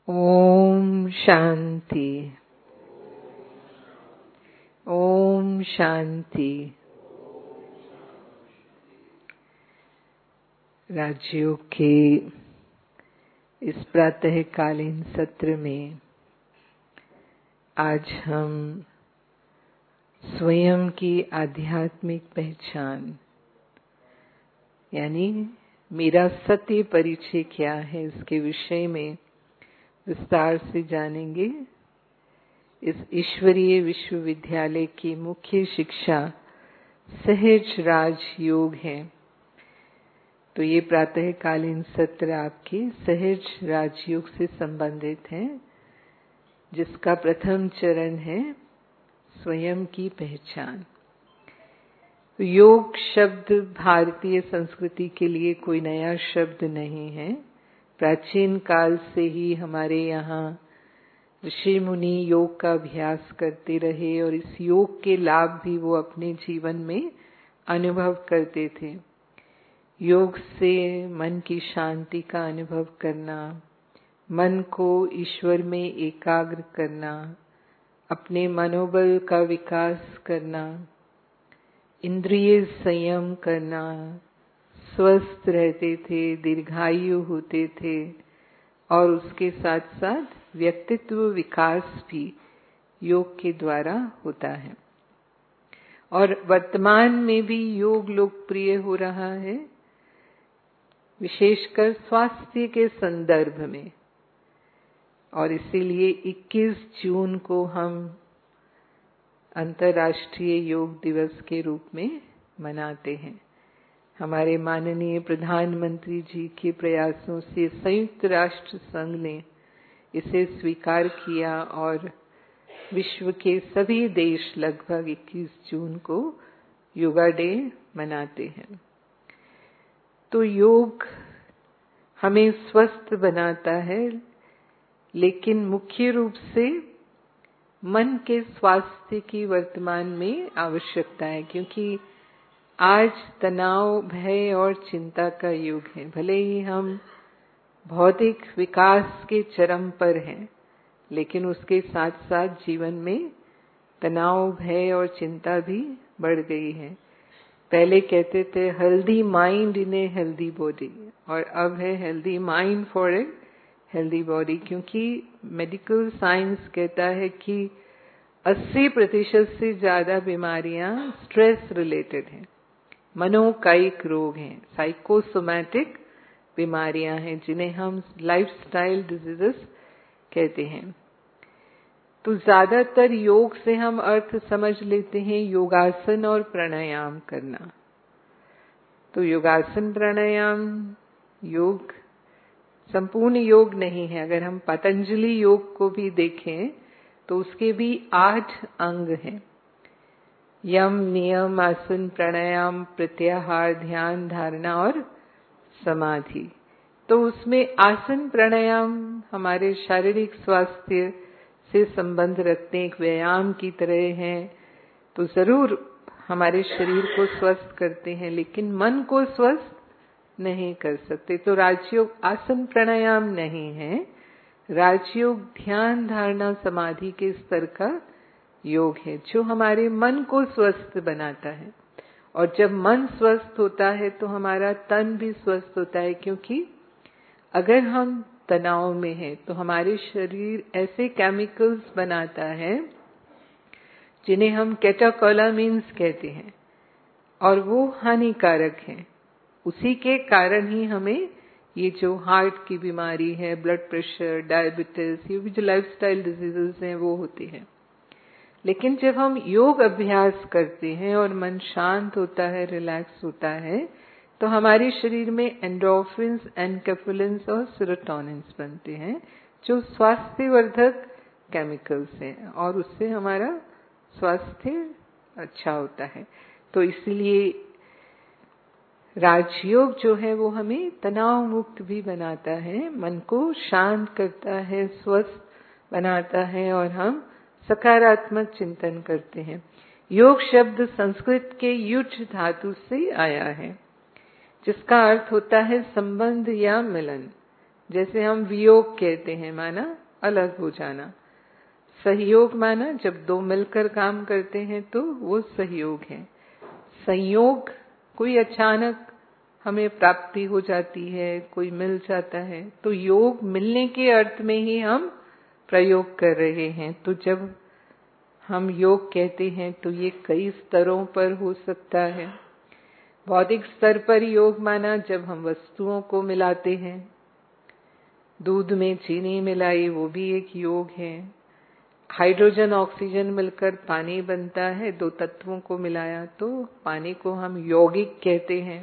ओम शांति। ओम शांति। राजयोग के इस प्रातःकालीन सत्र में आज हम स्वयं की आध्यात्मिक पहचान यानी मेरा सत्य परिचय क्या है, इसके विषय में विस्तार से जानेंगे। इस ईश्वरीय विश्वविद्यालय की मुख्य शिक्षा सहज राजयोग है। तो ये प्रातःकालीन सत्र आपके सहज राजयोग से संबंधित है, जिसका प्रथम चरण है स्वयं की पहचान। योग शब्द भारतीय संस्कृति के लिए कोई नया शब्द नहीं है। प्राचीन काल से ही हमारे यहाँ ऋषि मुनि योग का अभ्यास करते रहे और इस योग के लाभ भी वो अपने जीवन में अनुभव करते थे। योग से मन की शांति का अनुभव करना, मन को ईश्वर में एकाग्र करना, अपने मनोबल का विकास करना, इंद्रिय संयम करना, स्वस्थ रहते थे, दीर्घायु होते थे और उसके साथ साथ व्यक्तित्व विकास भी योग के द्वारा होता है। और वर्तमान में भी योग लोकप्रिय हो रहा है, विशेषकर स्वास्थ्य के संदर्भ में। और इसीलिए 21 जून को हम अंतर्राष्ट्रीय योग दिवस के रूप में मनाते हैं। हमारे माननीय प्रधानमंत्री जी के प्रयासों से संयुक्त राष्ट्र संघ ने इसे स्वीकार किया और विश्व के सभी देश लगभग 21 जून को योगा डे मनाते हैं। तो योग हमें स्वस्थ बनाता है, लेकिन मुख्य रूप से मन के स्वास्थ्य की वर्तमान में आवश्यकता है, क्योंकि आज तनाव, भय और चिंता का युग है। भले ही हम भौतिक विकास के चरम पर हैं, लेकिन उसके साथ साथ जीवन में तनाव, भय और चिंता भी बढ़ गई है। पहले कहते थे healthy mind in a healthy body, और अब है healthy mind for a healthy body, क्योंकि मेडिकल साइंस कहता है कि 80% से ज्यादा बीमारियां स्ट्रेस रिलेटेड हैं, मनोकायिक रोग हैं, साइकोसोमैटिक बीमारियां हैं, जिन्हें हम लाइफस्टाइल डिजीजेस कहते हैं। तो ज्यादातर योग से हम अर्थ समझ लेते हैं योगासन और प्राणायाम करना। तो योगासन प्राणायाम योग संपूर्ण योग नहीं है। अगर हम पतंजलि योग को भी देखें तो उसके भी 8 अंग हैं: यम, नियम, आसन, प्राणायाम, प्रत्याहार, ध्यान, धारणा और समाधि। तो उसमें आसन प्राणायाम हमारे शारीरिक स्वास्थ्य से संबंध रखते हैं, एक व्यायाम की तरह हैं, तो जरूर हमारे शरीर को स्वस्थ करते हैं, लेकिन मन को स्वस्थ नहीं कर सकते। तो राजयोग आसन प्राणायाम नहीं है, राजयोग ध्यान, धारणा, समाधि के स्तर का योग है, जो हमारे मन को स्वस्थ बनाता है। और जब मन स्वस्थ होता है तो हमारा तन भी स्वस्थ होता है, क्योंकि अगर हम तनाव में हैं तो हमारे शरीर ऐसे केमिकल्स बनाता है जिन्हें हम कैटेकोलामिन्स कहते हैं, और वो हानिकारक हैं। उसी के कारण ही हमें ये जो हार्ट की बीमारी है, ब्लड प्रेशर, डायबिटीज, ये भी जो लाइफस्टाइल डिजीजेस हैं वो होती है। लेकिन जब हम योग अभ्यास करते हैं और मन शांत होता है, रिलैक्स होता है, तो हमारे शरीर में एंडोर्फिन्स, एनकेफेलिन्स और सेरोटोनिन्स बनते हैं, जो स्वास्थ्यवर्धक केमिकल्स हैं, और उससे हमारा स्वास्थ्य अच्छा होता है। तो इसलिए राजयोग जो है वो हमें तनाव मुक्त भी बनाता है, मन को शांत करता है, स्वस्थ बनाता है, और हम सकारात्मक चिंतन करते हैं। योग शब्द संस्कृत के युज धातु से आया है, जिसका अर्थ होता है संबंध या मिलन। जैसे हम वियोग कहते हैं, माना अलग हो जाना। सहयोग माना जब दो मिलकर काम करते हैं तो वो सहयोग है। संयोग कोई अचानक हमें प्राप्ति हो जाती है, कोई मिल जाता है, तो योग मिलने के अर्थ में ही हम प्रयोग कर रहे हैं। तो जब हम योग कहते हैं तो ये कई स्तरों पर हो सकता है। भौतिक स्तर पर योग माना जब हम वस्तुओं को मिलाते हैं, दूध में चीनी मिलाई, वो भी एक योग है। हाइड्रोजन ऑक्सीजन मिलकर पानी बनता है, दो तत्वों को मिलाया तो पानी को हम यौगिक कहते हैं।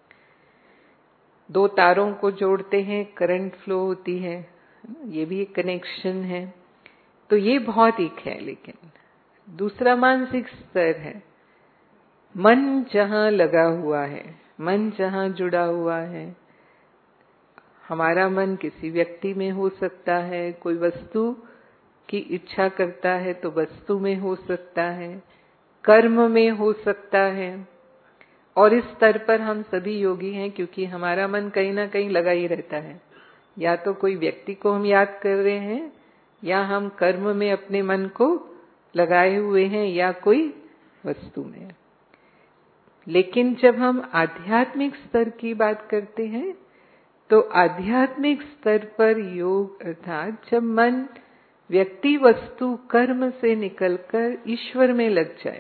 दो तारों को जोड़ते हैं, करंट फ्लो होती है, ये भी एक कनेक्शन है। तो ये भौतिक है। लेकिन दूसरा मानसिक स्तर है, मन जहां लगा हुआ है, मन जहां जुड़ा हुआ है। हमारा मन किसी व्यक्ति में हो सकता है, कोई वस्तु की इच्छा करता है तो वस्तु में हो सकता है, कर्म में हो सकता है। और इस स्तर पर हम सभी योगी हैं, क्योंकि हमारा मन कहीं ना कहीं लगा ही रहता है। या तो कोई व्यक्ति को हम याद कर रहे हैं, या हम कर्म में अपने मन को लगाए हुए हैं, या कोई वस्तु में। लेकिन जब हम आध्यात्मिक स्तर की बात करते हैं तो आध्यात्मिक स्तर पर योग अर्थात जब मन व्यक्ति वस्तु कर्म से निकलकर ईश्वर में लग जाए,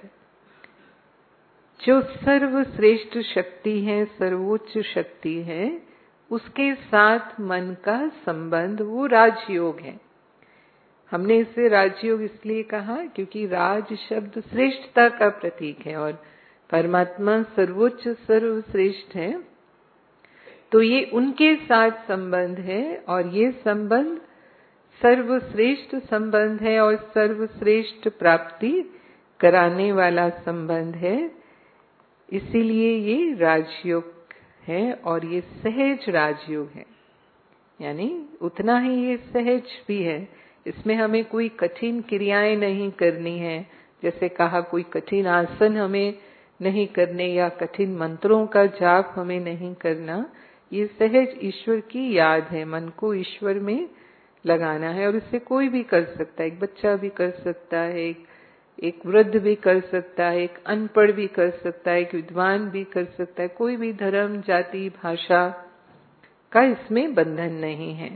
जो सर्वश्रेष्ठ शक्ति है, सर्वोच्च शक्ति है, उसके साथ मन का संबंध वो राजयोग है। हमने इसे राजयोग इसलिए कहा क्योंकि राज शब्द श्रेष्ठता का प्रतीक है और परमात्मा सर्वोच्च सर्वश्रेष्ठ है। तो ये उनके साथ संबंध है और ये संबंध सर्वश्रेष्ठ संबंध है और सर्वश्रेष्ठ प्राप्ति कराने वाला संबंध है। इसीलिए ये राजयोग है और ये सहज राजयोग है, यानी उतना ही ये सहज भी है। इसमें हमें कोई कठिन क्रियाएं नहीं करनी है, जैसे कहा कोई कठिन आसन हमें नहीं करने या कठिन मंत्रों का जाप हमें नहीं करना। ये सहज ईश्वर की याद है, मन को ईश्वर में लगाना है। और इसे कोई भी कर सकता है, एक बच्चा भी कर सकता है, एक वृद्ध भी कर सकता है, एक अनपढ़ भी कर सकता है, एक विद्वान भी कर सकता है। कोई भी धर्म, जाति, भाषा का इसमें बंधन नहीं है।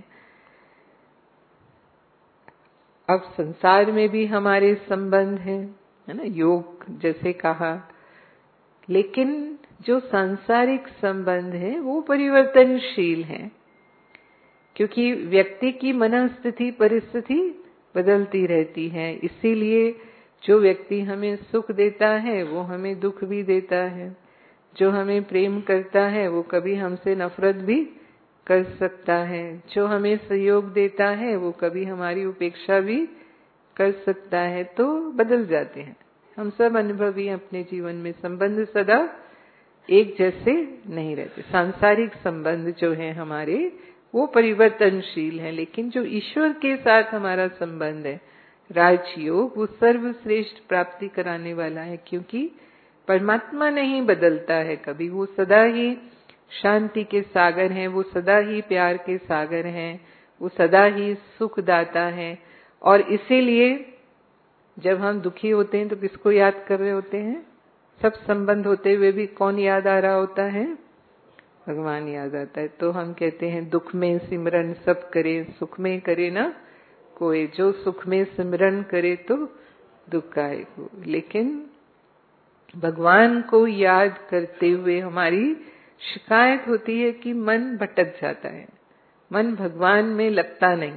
अब संसार में भी हमारे संबंध है ना, योग जैसे कहा। लेकिन जो सांसारिक संबंध है वो परिवर्तनशील है, क्योंकि व्यक्ति की मनस्थिति परिस्थिति बदलती रहती है। इसीलिए जो व्यक्ति हमें सुख देता है वो हमें दुख भी देता है, जो हमें प्रेम करता है वो कभी हमसे नफरत भी कर सकता है, जो हमें सहयोग देता है वो कभी हमारी उपेक्षा भी कर सकता है। तो बदल जाते हैं, हम सब अनुभवी अपने जीवन में। संबंध सदा एक जैसे नहीं रहते। सांसारिक संबंध जो है हमारे वो परिवर्तनशील है, लेकिन जो ईश्वर के साथ हमारा संबंध है राजयोग, वो सर्वश्रेष्ठ प्राप्ति कराने वाला है। क्योंकि परमात्मा नहीं बदलता है कभी, वो सदा ही शांति के सागर हैं, वो सदा ही प्यार के सागर हैं, वो सदा ही सुखदाता है। और इसीलिए जब हम दुखी होते हैं तो किसको याद कर रहे होते हैं? सब संबंध होते हुए भी कौन याद आ रहा होता है? भगवान याद आता है। तो हम कहते हैं दुख में सिमरन सब करे, सुख में करे ना कोई, जो सुख में सिमरन करे तो दुख आए को। लेकिन भगवान को याद करते हुए हमारी शिकायत होती है कि मन भटक जाता है, मन भगवान में लगता नहीं।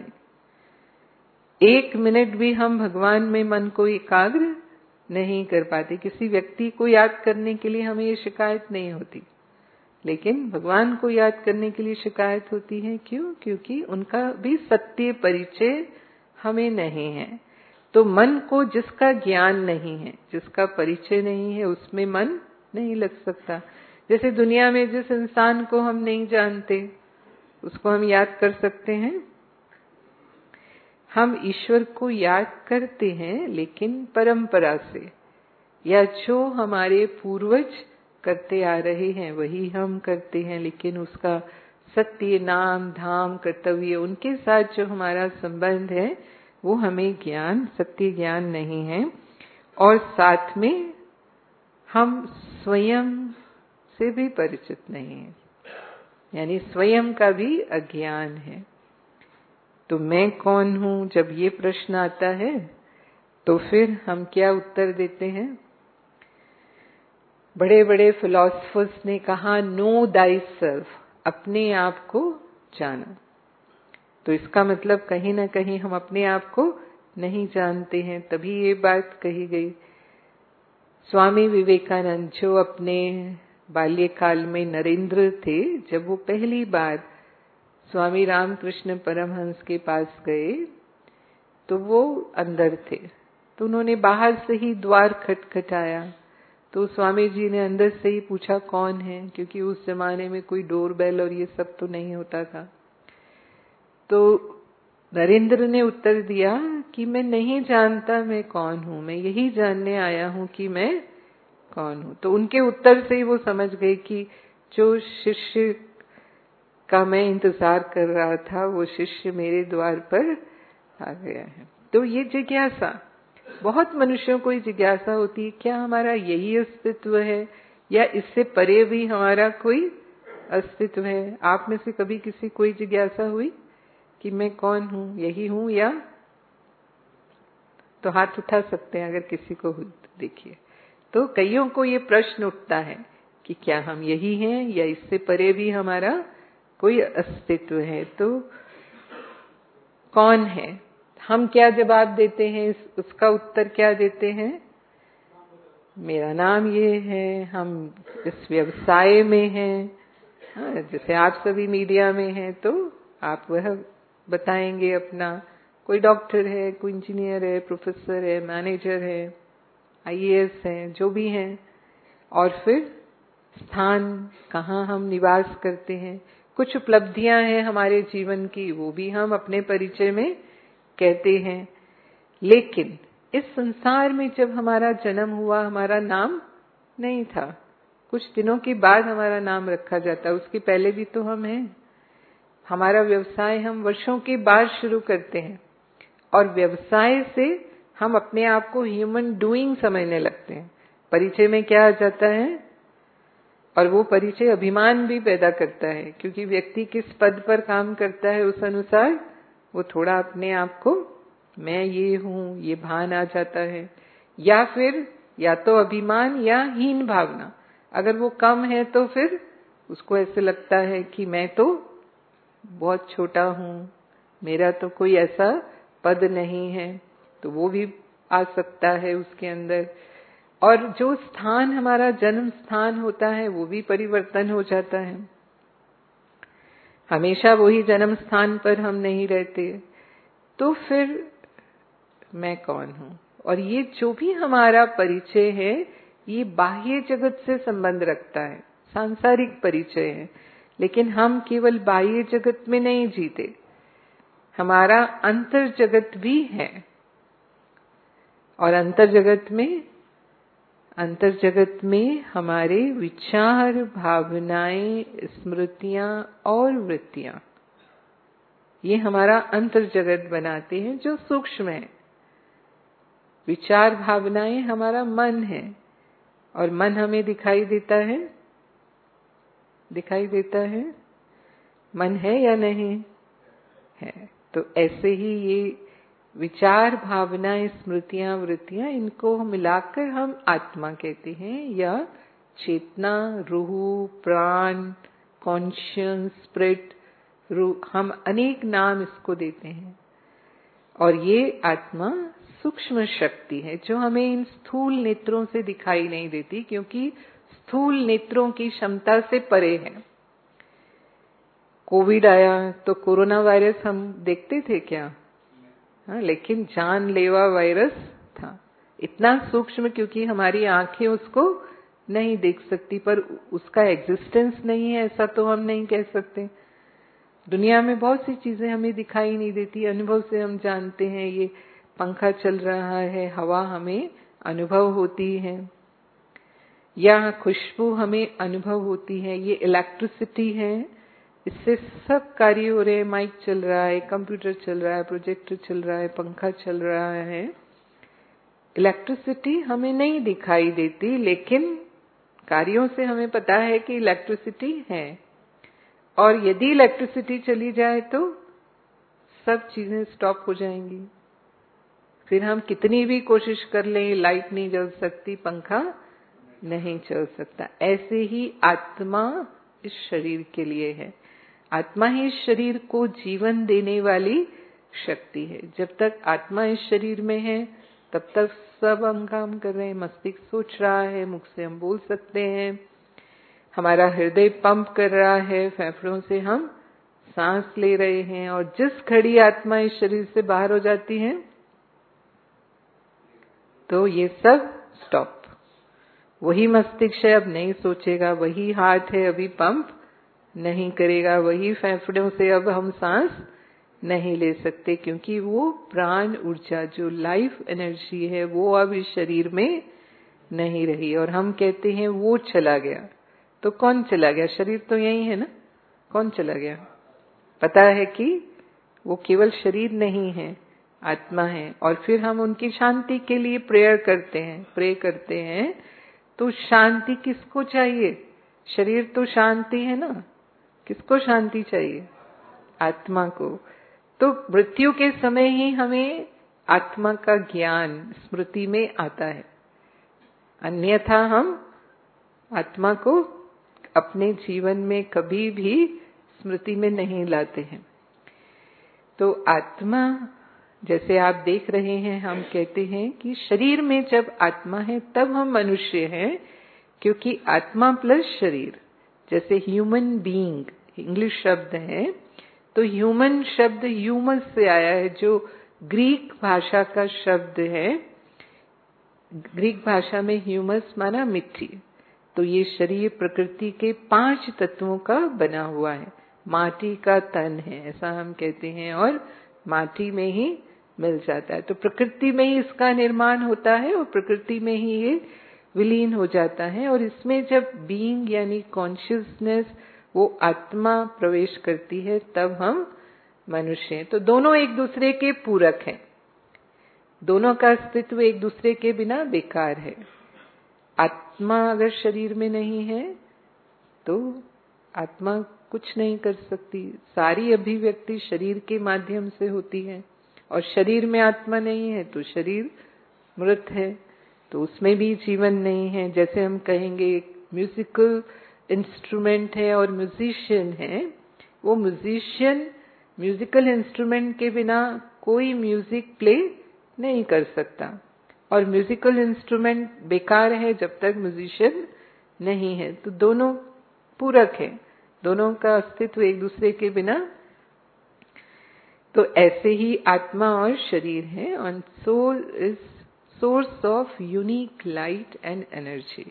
एक मिनट भी हम भगवान में मन को एकाग्र नहीं कर पाते। किसी व्यक्ति को याद करने के लिए हमें ये शिकायत नहीं होती, लेकिन भगवान को याद करने के लिए शिकायत होती है। क्यों? क्योंकि उनका भी सत्य परिचय हमें नहीं है। तो मन को जिसका ज्ञान नहीं है, जिसका परिचय नहीं है, उसमें मन नहीं लग सकता। जैसे दुनिया में जिस इंसान को हम नहीं जानते उसको हम याद कर सकते हैं? हम ईश्वर को याद करते हैं लेकिन परंपरा से, या जो हमारे पूर्वज करते आ रहे हैं वही हम करते हैं, लेकिन उसका सत्य, नाम, धाम, कर्तव्य, उनके साथ जो हमारा संबंध है वो हमें ज्ञान, सत्य ज्ञान नहीं है। और साथ में हम स्वयं से भी परिचित नहीं है, यानी स्वयं का भी अज्ञान है। तो मैं कौन हूं, जब ये प्रश्न आता है तो फिर हम क्या उत्तर देते हैं? बड़े बड़े फिलोसफर्स ने कहा, नो दाई सेल्फ, अपने आप को जानो। तो इसका मतलब कहीं ना कहीं हम अपने आप को नहीं जानते हैं, तभी ये बात कही गई। स्वामी विवेकानंद जो अपने बाल्यकाल में नरेंद्र थे, जब वो पहली बार स्वामी रामकृष्ण परमहंस के पास गए तो वो अंदर थे, तो उन्होंने बाहर से ही द्वार खटखटाया। तो स्वामी जी ने अंदर से ही पूछा कौन है, क्योंकि उस जमाने में कोई डोरबेल और ये सब तो नहीं होता था। तो नरेंद्र ने उत्तर दिया कि मैं नहीं जानता मैं कौन हूं, मैं यही जानने आया हूं कि मैं कौन हूं। तो उनके उत्तर से ही वो समझ गए कि जो शिष्य का मैं इंतजार कर रहा था वो शिष्य मेरे द्वार पर आ गया है। तो ये जिज्ञासा, बहुत मनुष्यों को जिज्ञासा होती है, क्या हमारा यही अस्तित्व है या इससे परे भी हमारा कोई अस्तित्व है? आप में से कभी किसी कोई जिज्ञासा हुई कि मैं कौन हूं, यही हूं या? तो हाथ उठा सकते हैं अगर किसी को हुई तो देखिए। तो कईयों को ये प्रश्न उठता है कि क्या हम यही हैं या इससे परे भी हमारा कोई अस्तित्व है। तो कौन है? हम क्या जवाब देते हैं, उसका उत्तर क्या देते हैं? मेरा नाम ये है, हम इस व्यवसाय में हैं। जैसे आप सभी मीडिया में हैं तो आप वह बताएंगे अपना। कोई डॉक्टर है, कोई इंजीनियर है, प्रोफेसर है, मैनेजर है, आईएएस है, जो भी हैं। और फिर स्थान, कहाँ हम निवास करते हैं। कुछ उपलब्धियां हैं हमारे जीवन की, वो भी हम अपने परिचय में कहते हैं। लेकिन इस संसार में जब हमारा जन्म हुआ, हमारा नाम नहीं था। कुछ दिनों के बाद हमारा नाम रखा जाता है, उसके पहले भी तो हम हैं। हमारा व्यवसाय हम वर्षों के बाद शुरू करते हैं और व्यवसाय से हम अपने आप को ह्यूमन डूइंग समझने लगते हैं। परिचय में क्या आ जाता है, और वो परिचय अभिमान भी पैदा करता है, क्योंकि व्यक्ति किस पद पर काम करता है उस अनुसार वो थोड़ा अपने आप को मैं ये हूं ये भान आ जाता है। या फिर या तो अभिमान या हीन भावना, अगर वो कम है तो फिर उसको ऐसे लगता है कि मैं तो बहुत छोटा हूं, मेरा तो कोई ऐसा पद नहीं है, तो वो भी आ सकता है उसके अंदर। और जो स्थान हमारा जन्म स्थान होता है वो भी परिवर्तन हो जाता है, हमेशा वही जन्म स्थान पर हम नहीं रहते। तो फिर मैं कौन हूं? और ये जो भी हमारा परिचय है ये बाह्य जगत से संबंध रखता है, सांसारिक परिचय है। लेकिन हम केवल बाह्य जगत में नहीं जीते, हमारा अंतर जगत भी है। और अंतर जगत में हमारे विचार, भावनाएं, स्मृतियां और वृत्तियां, ये हमारा अंतर जगत बनाते हैं जो सूक्ष्म है। विचार भावनाएं हमारा मन है, और मन हमें दिखाई देता है, मन है या नहीं है। तो ऐसे ही ये विचार, भावनाएं, स्मृतियां, वृत्तियां, इनको मिलाकर हम आत्मा कहते हैं, या चेतना, रूह, प्राण, कॉन्शियस, स्पिरिट, हम अनेक नाम इसको देते हैं। और ये आत्मा सूक्ष्म शक्ति है जो हमें इन स्थूल नेत्रों से दिखाई नहीं देती, क्योंकि स्थूल नेत्रों की क्षमता से परे है। कोविड आया तो कोरोना वायरस हम देखते थे क्या? हाँ, लेकिन जानलेवा वायरस था, इतना सूक्ष्म, क्योंकि हमारी आंखें उसको नहीं देख सकती, पर उसका एग्जिस्टेंस नहीं है ऐसा तो हम नहीं कह सकते। दुनिया में बहुत सी चीजें हमें दिखाई नहीं देती, अनुभव से हम जानते हैं। ये पंखा चल रहा है, हवा हमें अनुभव होती है, या खुशबू हमें अनुभव होती है। ये इलेक्ट्रिसिटी है इससे सब कार्य हो रहे हैं, माइक चल रहा है, कंप्यूटर चल रहा है, प्रोजेक्टर चल रहा है, पंखा चल रहा है। इलेक्ट्रिसिटी हमें नहीं दिखाई देती, लेकिन कार्यों से हमें पता है कि इलेक्ट्रिसिटी है। और यदि इलेक्ट्रिसिटी चली जाए तो सब चीजें स्टॉप हो जाएंगी। फिर हम कितनी भी कोशिश कर लें, लाइट नहीं जल सकती, पंखा नहीं चल सकता। ऐसे ही आत्मा इस शरीर के लिए है। आत्मा ही इस शरीर को जीवन देने वाली शक्ति है। जब तक आत्मा इस शरीर में है तब तक सब हम काम कर रहे हैं। मस्तिष्क सोच रहा है, मुख से हम बोल सकते हैं, हमारा हृदय पंप कर रहा है, फेफड़ों से हम सांस ले रहे हैं। और जिस घड़ी आत्मा इस शरीर से बाहर हो जाती है तो ये सब स्टॉप। वही मस्तिष्क है, अब नहीं सोचेगा, वही हार्ट है, अभी पंप नहीं करेगा, वही फेफड़ों से अब हम सांस नहीं ले सकते, क्योंकि वो प्राण ऊर्जा जो लाइफ एनर्जी है वो अब इस शरीर में नहीं रही। और हम कहते हैं वो चला गया। तो कौन चला गया? शरीर तो यही है ना, कौन चला गया? पता है कि वो केवल शरीर नहीं है, आत्मा है। और फिर हम उनकी शांति के लिए प्रेयर करते हैं, प्रे करते हैं। तो शांति किसको चाहिए? शरीर तो शांति है ना, किसको शांति चाहिए? आत्मा को। तो मृत्यु के समय ही हमें आत्मा का ज्ञान स्मृति में आता है, अन्यथा हम आत्मा को अपने जीवन में कभी भी स्मृति में नहीं लाते हैं। तो आत्मा, जैसे आप देख रहे हैं, हम कहते हैं कि शरीर में जब आत्मा है तब हम मनुष्य हैं, क्योंकि आत्मा प्लस शरीर, जैसे ह्यूमन बीइंग इंग्लिश शब्द है, तो ह्यूमन शब्द ह्यूमस से आया है, जो ग्रीक भाषा का शब्द है। ग्रीक भाषा में ह्यूमस माना मिट्टी। तो ये शरीर प्रकृति के 5 तत्वों का बना हुआ है। माटी का तन है, ऐसा हम कहते हैं, और माटी में ही मिल जाता है। तो प्रकृति में ही इसका निर्माण होता है और प्रकृति में ही ये विलीन हो जाता है। और इसमें जब बीइंग यानी कॉन्शियसनेस, वो आत्मा प्रवेश करती है, तब हम मनुष्य हैं। तो दोनों एक दूसरे के पूरक हैं, दोनों का अस्तित्व एक दूसरे के बिना बेकार है। आत्मा अगर शरीर में नहीं है तो आत्मा कुछ नहीं कर सकती। सारी अभिव्यक्ति शरीर के माध्यम से होती है, और शरीर में आत्मा नहीं है तो शरीर मृत है, तो उसमें भी जीवन नहीं है। जैसे हम कहेंगे म्यूजिकल इंस्ट्रूमेंट है और म्यूजिशियन है, वो म्यूजिशियन म्यूजिकल इंस्ट्रूमेंट के बिना कोई म्यूजिक प्ले नहीं कर सकता, और म्यूजिकल इंस्ट्रूमेंट बेकार है जब तक म्यूजिशियन नहीं है। तो दोनों पूरक है, दोनों का अस्तित्व एक दूसरे के बिना। तो ऐसे ही आत्मा और शरीर है, and soul is source of unique light and energy।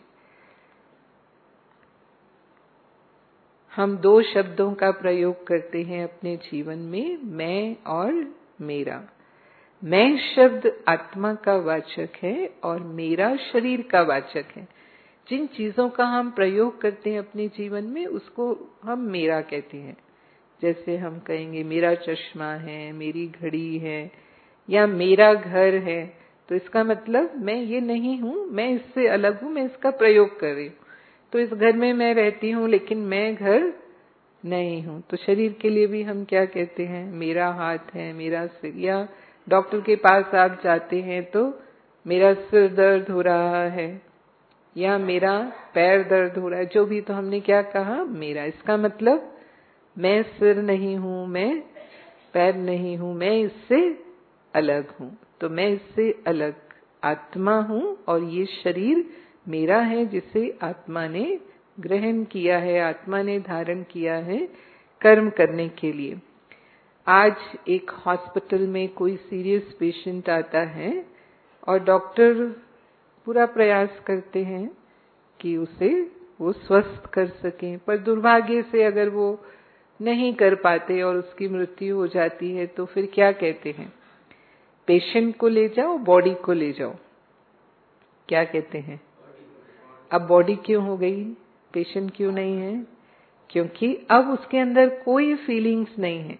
हम 2 शब्दों का प्रयोग करते हैं अपने जीवन में, मैं और मेरा। मैं शब्द आत्मा का वाचक है और मेरा शरीर का वाचक है। जिन चीजों का हम प्रयोग करते हैं अपने जीवन में उसको हम मेरा कहते हैं। जैसे हम कहेंगे मेरा चश्मा है, मेरी घड़ी है, या मेरा घर है, तो इसका मतलब मैं ये नहीं हूँ, मैं इससे अलग हूँ, मैं इसका प्रयोग कर रही हूँ। तो इस घर में मैं रहती हूँ लेकिन मैं घर नहीं हूँ। तो शरीर के लिए भी हम क्या कहते हैं? मेरा हाथ है, मेरा सिर। या डॉक्टर के पास आप जाते हैं तो मेरा सिर दर्द हो रहा है या मेरा पैर दर्द हो रहा है, जो भी, तो हमने क्या कहा? मेरा। इसका मतलब मैं सिर नहीं हूँ, मैं पैर नहीं हूँ, मैं इससे अलग हूँ। तो मैं इससे अलग आत्मा हूँ और ये शरीर मेरा है, जिसे आत्मा ने ग्रहण किया है, आत्मा ने धारण किया है कर्म करने के लिए। आज एक हॉस्पिटल में कोई सीरियस पेशेंट आता है और डॉक्टर पूरा प्रयास करते हैं कि उसे वो स्वस्थ कर सकें, पर दुर्भाग्य से अगर वो नहीं कर पाते और उसकी मृत्यु हो जाती है, तो फिर क्या कहते हैं? पेशेंट को ले जाओ, बॉडी को ले जाओ। क्या कहते हैं? अब बॉडी क्यों हो गई, पेशेंट क्यों नहीं है? क्योंकि अब उसके अंदर कोई फीलिंग्स नहीं है।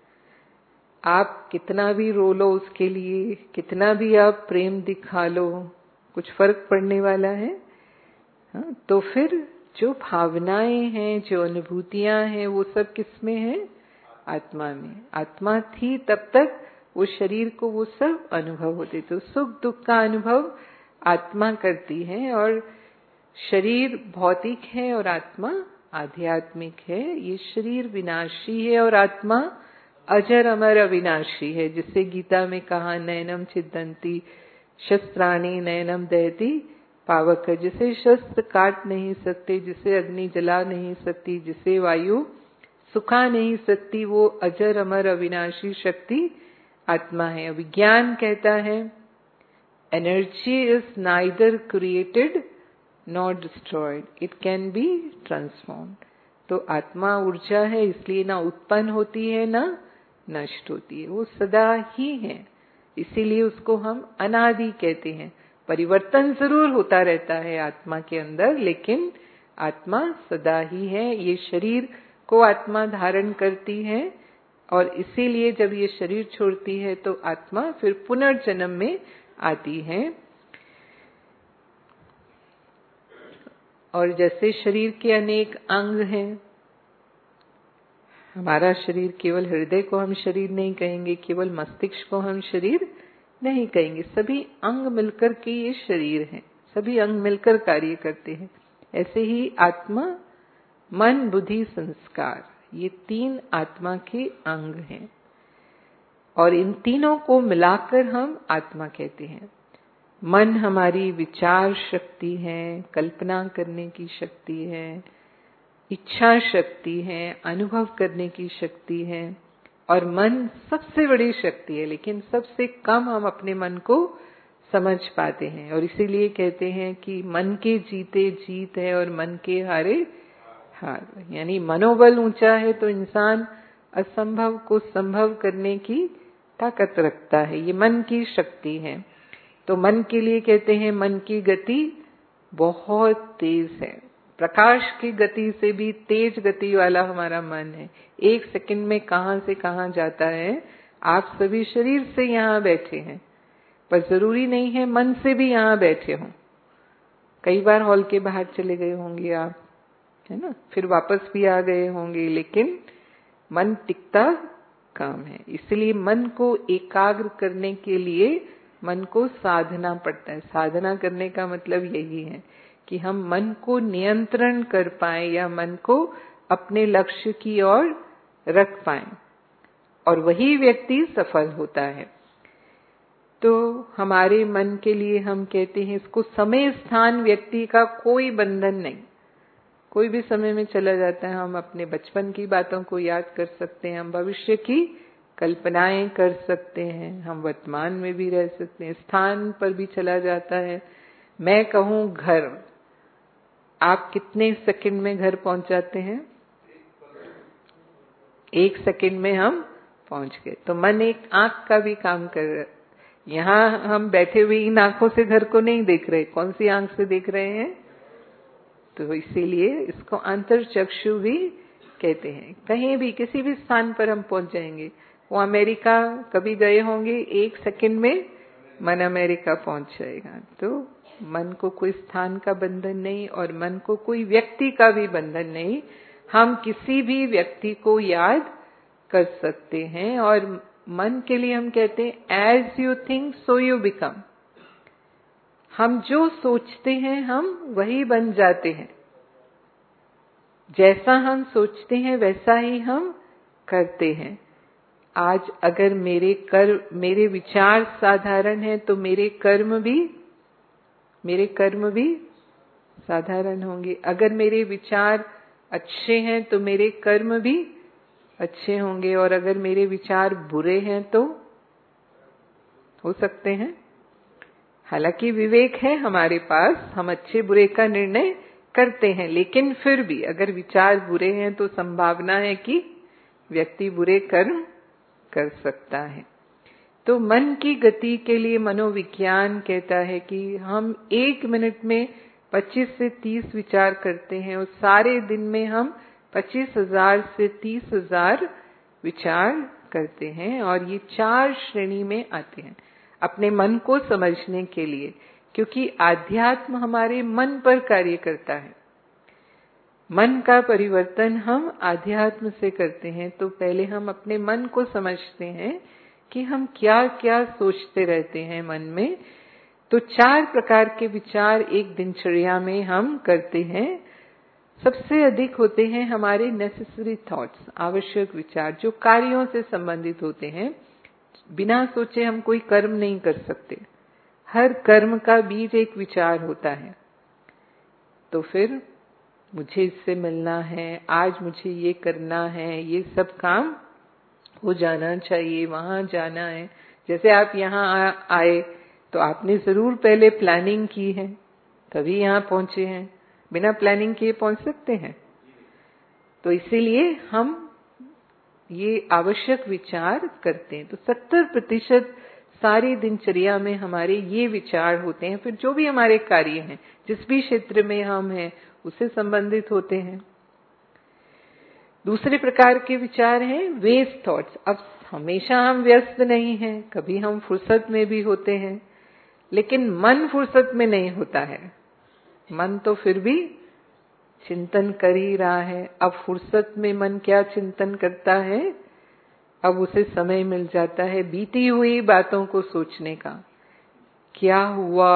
आप कितना भी रो लो उसके लिए, कितना भी आप प्रेम दिखा लो, कुछ फर्क पड़ने वाला है? हाँ, तो फिर जो भावनाएं हैं, जो अनुभूतियां हैं, वो सब किसमें है? आत्मा में। आत्मा थी तब तक वो शरीर को वो सब अनुभव होते, तो सुख दुख का अनुभव आत्मा करती है। और शरीर भौतिक है और आत्मा आध्यात्मिक है। ये शरीर विनाशी है और आत्मा अजर अमर अविनाशी है। जिससे गीता में कहा, नैनम छिदन्ति शस्त्राणि नैनम दहति पावक। जिसे शस्त्र काट नहीं सकते, जिसे अग्नि जला नहीं सकती, जिसे वायु सुखा नहीं सकती, वो अजर अमर अविनाशी शक्ति आत्मा है। विज्ञान कहता है energy is neither created not destroyed, it can be transformed. तो आत्मा ऊर्जा है, इसलिए ना उत्पन्न होती है ना नष्ट होती है, वो सदा ही है। इसीलिए उसको हम अनादि कहते हैं। परिवर्तन जरूर होता रहता है आत्मा के अंदर, लेकिन आत्मा सदा ही है। ये शरीर को आत्मा धारण करती है और इसीलिए जब ये शरीर छोड़ती है तो आत्मा फिर पुनर्जन्म में आती है। और जैसे शरीर के अनेक अंग हैं, हमारा शरीर, केवल हृदय को हम शरीर नहीं कहेंगे, केवल मस्तिष्क को हम शरीर नहीं कहेंगे, सभी अंग मिलकर के ये शरीर है, सभी अंग मिलकर कार्य करते हैं। ऐसे ही आत्मा, मन, बुद्धि, संस्कार, ये तीन आत्मा के अंग हैं और इन तीनों को मिलाकर हम आत्मा कहते हैं। मन हमारी विचार शक्ति है, कल्पना करने की शक्ति है, इच्छा शक्ति है, अनुभव करने की शक्ति है। और मन सबसे बड़ी शक्ति है, लेकिन सबसे कम हम अपने मन को समझ पाते हैं। और इसीलिए कहते हैं कि मन के जीते जीत है और मन के हारे हार। यानी मनोबल ऊंचा है तो इंसान असंभव को संभव करने की ताकत रखता है, ये मन की शक्ति है। तो मन के लिए कहते हैं मन की गति बहुत तेज है, प्रकाश की गति से भी तेज गति वाला हमारा मन है। एक सेकंड में कहां से कहां जाता है। आप सभी शरीर से यहाँ बैठे हैं, पर जरूरी नहीं है मन से भी यहाँ बैठे हों। कई बार हॉल के बाहर चले गए होंगे आप, है ना, फिर वापस भी आ गए होंगे, लेकिन मन टिकता काम है। इसलिए मन को एकाग्र करने के लिए मन को साधना पड़ता है। साधना करने का मतलब यही है कि हम मन को नियंत्रण कर पाए या मन को अपने लक्ष्य की ओर रख पाए, और वही व्यक्ति सफल होता है। तो हमारे मन के लिए हम कहते हैं इसको समय स्थान व्यक्ति का कोई बंधन नहीं, कोई भी समय में चला जाता है। हम अपने बचपन की बातों को याद कर सकते हैं, हम भविष्य की कल्पनाएं कर सकते हैं, हम वर्तमान में भी रह सकते हैं, स्थान पर भी चला जाता है। मैं कहूं घर, आप कितने सेकंड में घर पहुंच जाते हैं? एक सेकंड में हम पहुंच गए। तो मन एक आंख का भी काम कर रहा है। यहाँ हम बैठे हुए इन आंखों से घर को नहीं देख रहे, कौन सी आंख से देख रहे हैं? तो इसीलिए इसको अंतर्चक्षु भी कहते हैं। कहीं भी किसी भी स्थान पर हम पहुंच जाएंगे। वो अमेरिका कभी गए होंगे, एक सेकंड में मन अमेरिका पहुंच जाएगा। तो मन को कोई स्थान का बंधन नहीं और मन को कोई व्यक्ति का भी बंधन नहीं। हम किसी भी व्यक्ति को याद कर सकते हैं। और मन के लिए हम कहते हैं as you think so you become. हम जो सोचते हैं हम वही बन जाते हैं, जैसा हम सोचते हैं वैसा ही हम करते हैं। आज अगर मेरे विचार साधारण हैं तो मेरे कर्म भी साधारण होंगे। अगर मेरे विचार अच्छे हैं तो मेरे कर्म भी अच्छे होंगे, और अगर मेरे विचार बुरे हैं तो हो सकते हैं। हालांकि विवेक है हमारे पास, हम अच्छे बुरे का निर्णय करते हैं, लेकिन फिर भी अगर विचार बुरे हैं तो संभावना है कि व्यक्ति बुरे कर्म कर सकता है। तो मन की गति के लिए मनोविज्ञान कहता है कि हम 1 मिनट में 25 से 30 विचार करते हैं और सारे दिन में हम 25,000 से 30,000 विचार करते हैं, और ये 4 श्रेणी में आते हैं अपने मन को समझने के लिए, क्योंकि आध्यात्म हमारे मन पर कार्य करता है। मन का परिवर्तन हम आध्यात्म से करते हैं। तो पहले हम अपने मन को समझते हैं कि हम क्या क्या सोचते रहते हैं मन में। तो 4 प्रकार के विचार एक दिनचर्या में हम करते हैं। सबसे अधिक होते हैं हमारे नेसेसरी थॉट्स, आवश्यक विचार, जो कार्यों से संबंधित होते हैं। बिना सोचे हम कोई कर्म नहीं कर सकते। हर कर्म का बीज एक विचार होता है। तो फिर मुझे इससे मिलना है, आज मुझे ये करना है, ये सब काम हो जाना चाहिए, वहां जाना है। जैसे आप यहाँ आए तो आपने जरूर पहले प्लानिंग की है, तभी यहाँ पहुंचे हैं। बिना प्लानिंग किए पहुंच सकते हैं? तो इसीलिए हम ये आवश्यक विचार करते हैं। तो 70% सारी दिनचर्या में हमारे ये विचार होते हैं। फिर जो भी हमारे कार्य हैं, जिस भी क्षेत्र में हम हैं, उससे संबंधित होते हैं। दूसरे प्रकार के विचार हैं वेस्ट थॉट्स। अब हमेशा हम व्यस्त नहीं हैं, कभी हम फुर्सत में भी होते हैं, लेकिन मन फुर्सत में नहीं होता है। मन तो फिर भी चिंतन कर ही रहा है। अब फुर्सत में मन क्या चिंतन करता है? अब उसे समय मिल जाता है बीती हुई बातों को सोचने का। क्या हुआ,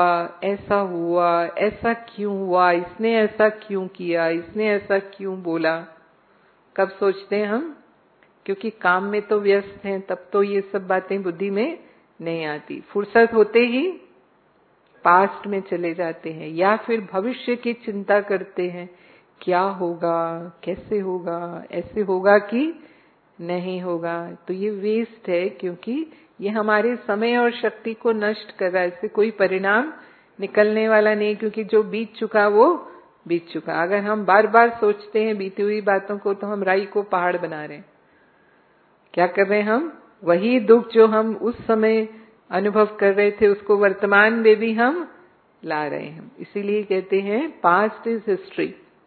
ऐसा क्यों हुआ, इसने ऐसा क्यों किया, इसने ऐसा क्यों बोला। कब सोचते हैं हम? क्योंकि काम में तो व्यस्त हैं, तब तो ये सब बातें बुद्धि में नहीं आती। फुर्सत होते ही पास्ट में चले जाते हैं, या फिर भविष्य की चिंता करते हैं, क्या होगा, कैसे होगा, ऐसे होगा कि नहीं होगा। तो ये वेस्ट है, क्योंकि ये हमारे समय और शक्ति को नष्ट कर रहा है। इससे कोई परिणाम निकलने वाला नहीं, क्योंकि जो बीत चुका वो बीत चुका। अगर हम बार बार सोचते हैं बीती हुई बातों को, तो हम राई को पहाड़ बना रहे हैं। क्या कर रहे हैं हम? वही दुख जो हम उस समय अनुभव कर रहे थे, उसको वर्तमान में भी हम ला रहे हैं। इसीलिए कहते हैं past is history,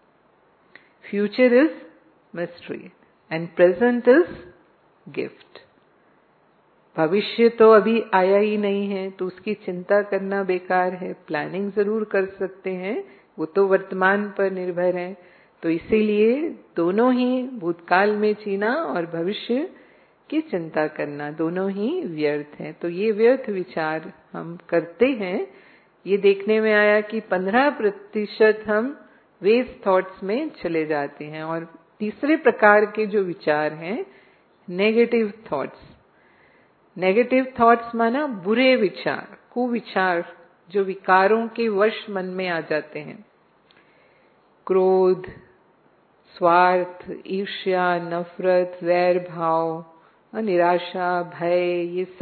future is mystery and present is gift. भविष्य तो अभी आया ही नहीं है, तो उसकी चिंता करना बेकार है। प्लानिंग जरूर कर सकते हैं, वो तो वर्तमान पर निर्भर है। तो इसीलिए दोनों ही, भूतकाल में जीना और भविष्य की चिंता करना, दोनों ही व्यर्थ है। तो ये व्यर्थ विचार हम करते हैं। ये देखने में आया कि 15% हम वेस्ट थॉट्स में चले जाते हैं। और तीसरे प्रकार के जो विचार हैं नेगेटिव थॉट्स। नेगेटिव थॉट्स माना बुरे विचार, कुविचार, जो विकारों के वश मन में आ जाते हैं। क्रोध, स्वार्थ, ईर्ष्या, नफरत, वैर भाव, निराशा, भय,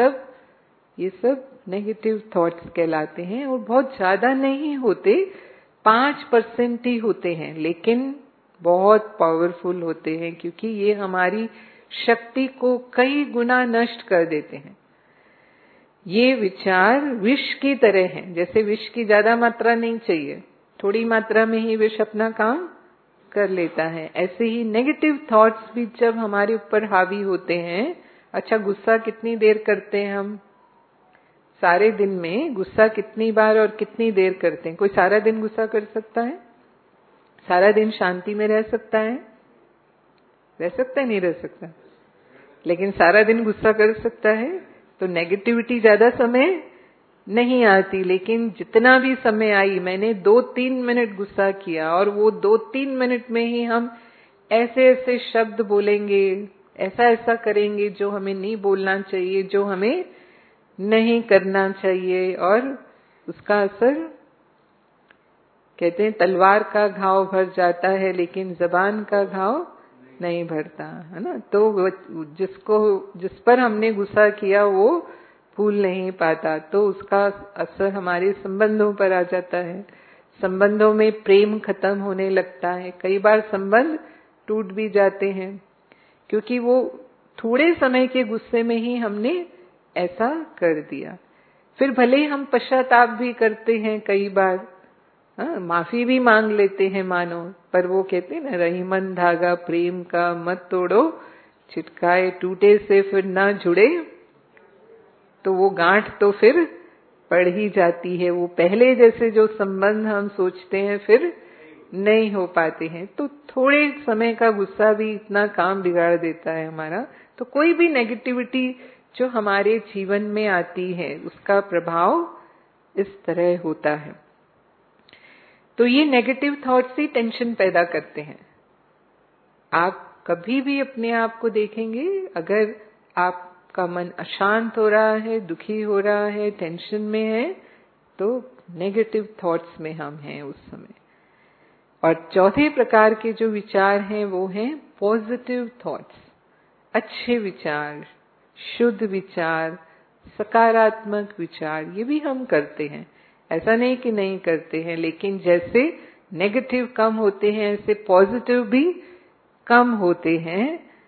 ये सब नेगेटिव थॉट्स कहलाते हैं। और बहुत ज्यादा नहीं होते, 5% ही होते हैं, लेकिन बहुत पावरफुल होते हैं, क्योंकि ये हमारी शक्ति को कई गुना नष्ट कर देते हैं। ये विचार विष की तरह हैं। जैसे विष की ज्यादा मात्रा नहीं चाहिए, थोड़ी मात्रा में ही विष अपना काम कर लेता है, ऐसे ही नेगेटिव थॉट्स भी जब हमारे ऊपर हावी होते हैं। अच्छा, गुस्सा कितनी देर करते हैं हम? सारे दिन में गुस्सा कितनी बार और कितनी देर करते हैं? कोई सारा दिन गुस्सा कर सकता है? सारा दिन शांति में रह सकता है? रह सकता है? नहीं रह सकता। लेकिन सारा दिन गुस्सा कर सकता है। तो नेगेटिविटी ज्यादा समय नहीं आती, लेकिन जितना भी समय आई, मैंने 2-3 मिनट गुस्सा किया, और वो 2-3 मिनट में ही हम ऐसे ऐसे शब्द बोलेंगे, ऐसा ऐसा करेंगे जो हमें नहीं बोलना चाहिए, जो हमें नहीं करना चाहिए। और उसका असर, कहते हैं तलवार का घाव भर जाता है, लेकिन जबान का घाव नहीं भरता, है ना। तो जिस पर हमने गुस्सा किया वो भूल नहीं पाता, तो उसका असर हमारे संबंधों पर आ जाता है। संबंधों में प्रेम खत्म होने लगता है। कई बार संबंध टूट भी जाते हैं, क्योंकि वो थोड़े समय के गुस्से में ही हमने ऐसा कर दिया। फिर भले हम पश्चाताप भी करते हैं कई बार, माफी भी मांग लेते हैं मानो, पर वो कहते हैं ना, रहीमन धागा प्रेम का मत तोड़ो, छिटकाए टूटे से फिर ना जुड़े, तो वो गांठ तो फिर पड़ ही जाती है। वो पहले जैसे जो संबंध हम सोचते हैं फिर नहीं हो पाते हैं। तो थोड़े समय का गुस्सा भी इतना काम बिगाड़ देता है हमारा। तो कोई भी नेगेटिविटी जो हमारे जीवन में आती है उसका प्रभाव इस तरह होता है। तो ये नेगेटिव थॉट्स ही टेंशन पैदा करते हैं। आप कभी भी अपने आप को देखेंगे, अगर आपका मन अशांत हो रहा है, दुखी हो रहा है, टेंशन में है, तो नेगेटिव थॉट्स में हम हैं उस समय। और चौथे प्रकार के जो विचार हैं वो हैं पॉजिटिव थॉट्स, अच्छे विचार, शुद्ध विचार, सकारात्मक विचार। ये भी हम करते हैं, ऐसा नहीं कि नहीं करते हैं, लेकिन जैसे नेगेटिव कम होते हैं ऐसे पॉजिटिव भी कम होते हैं।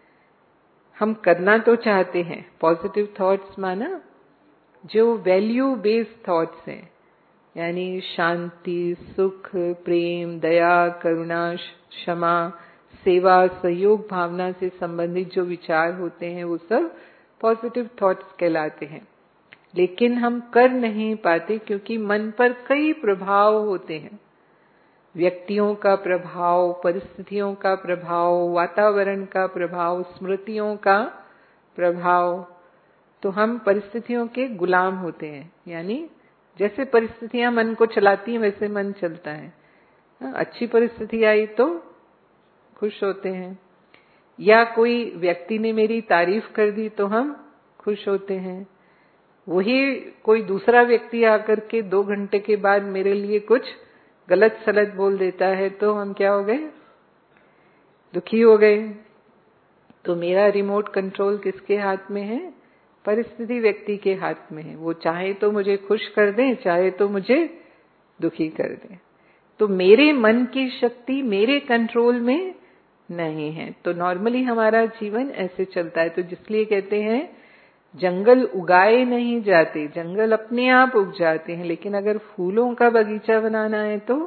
हम करना तो चाहते हैं पॉजिटिव थॉट्स, माना जो वैल्यू बेस्ड थॉट्स हैं, यानी शांति, सुख, प्रेम, दया, करुणा, क्षमा, सेवा, सहयोग भावना से संबंधित जो विचार होते हैं वो सब पॉजिटिव थॉट्स कहलाते हैं। लेकिन हम कर नहीं पाते क्योंकि मन पर कई प्रभाव होते हैं, व्यक्तियों का प्रभाव, परिस्थितियों का प्रभाव, वातावरण का प्रभाव, स्मृतियों का प्रभाव। तो हम परिस्थितियों के गुलाम होते हैं, यानी जैसे परिस्थितियां मन को चलाती हैं वैसे मन चलता है। अच्छी परिस्थिति आई तो खुश होते हैं, या कोई व्यक्ति ने मेरी तारीफ कर दी तो हम खुश होते हैं। वही कोई दूसरा व्यक्ति आकर के 2 घंटे के बाद मेरे लिए कुछ गलत सलत बोल देता है तो हम क्या हो गए, दुखी हो गए। तो मेरा रिमोट कंट्रोल किसके हाथ में है? परिस्थिति व्यक्ति के हाथ में है। वो चाहे तो मुझे खुश कर दे, चाहे तो मुझे दुखी कर दे। तो मेरे मन की शक्ति मेरे कंट्रोल में नहीं है। तो नॉर्मली हमारा जीवन ऐसे चलता है। तो जिसलिए कहते हैं जंगल उगाए नहीं जाते, जंगल अपने आप उग जाते हैं, लेकिन अगर फूलों का बगीचा बनाना है तो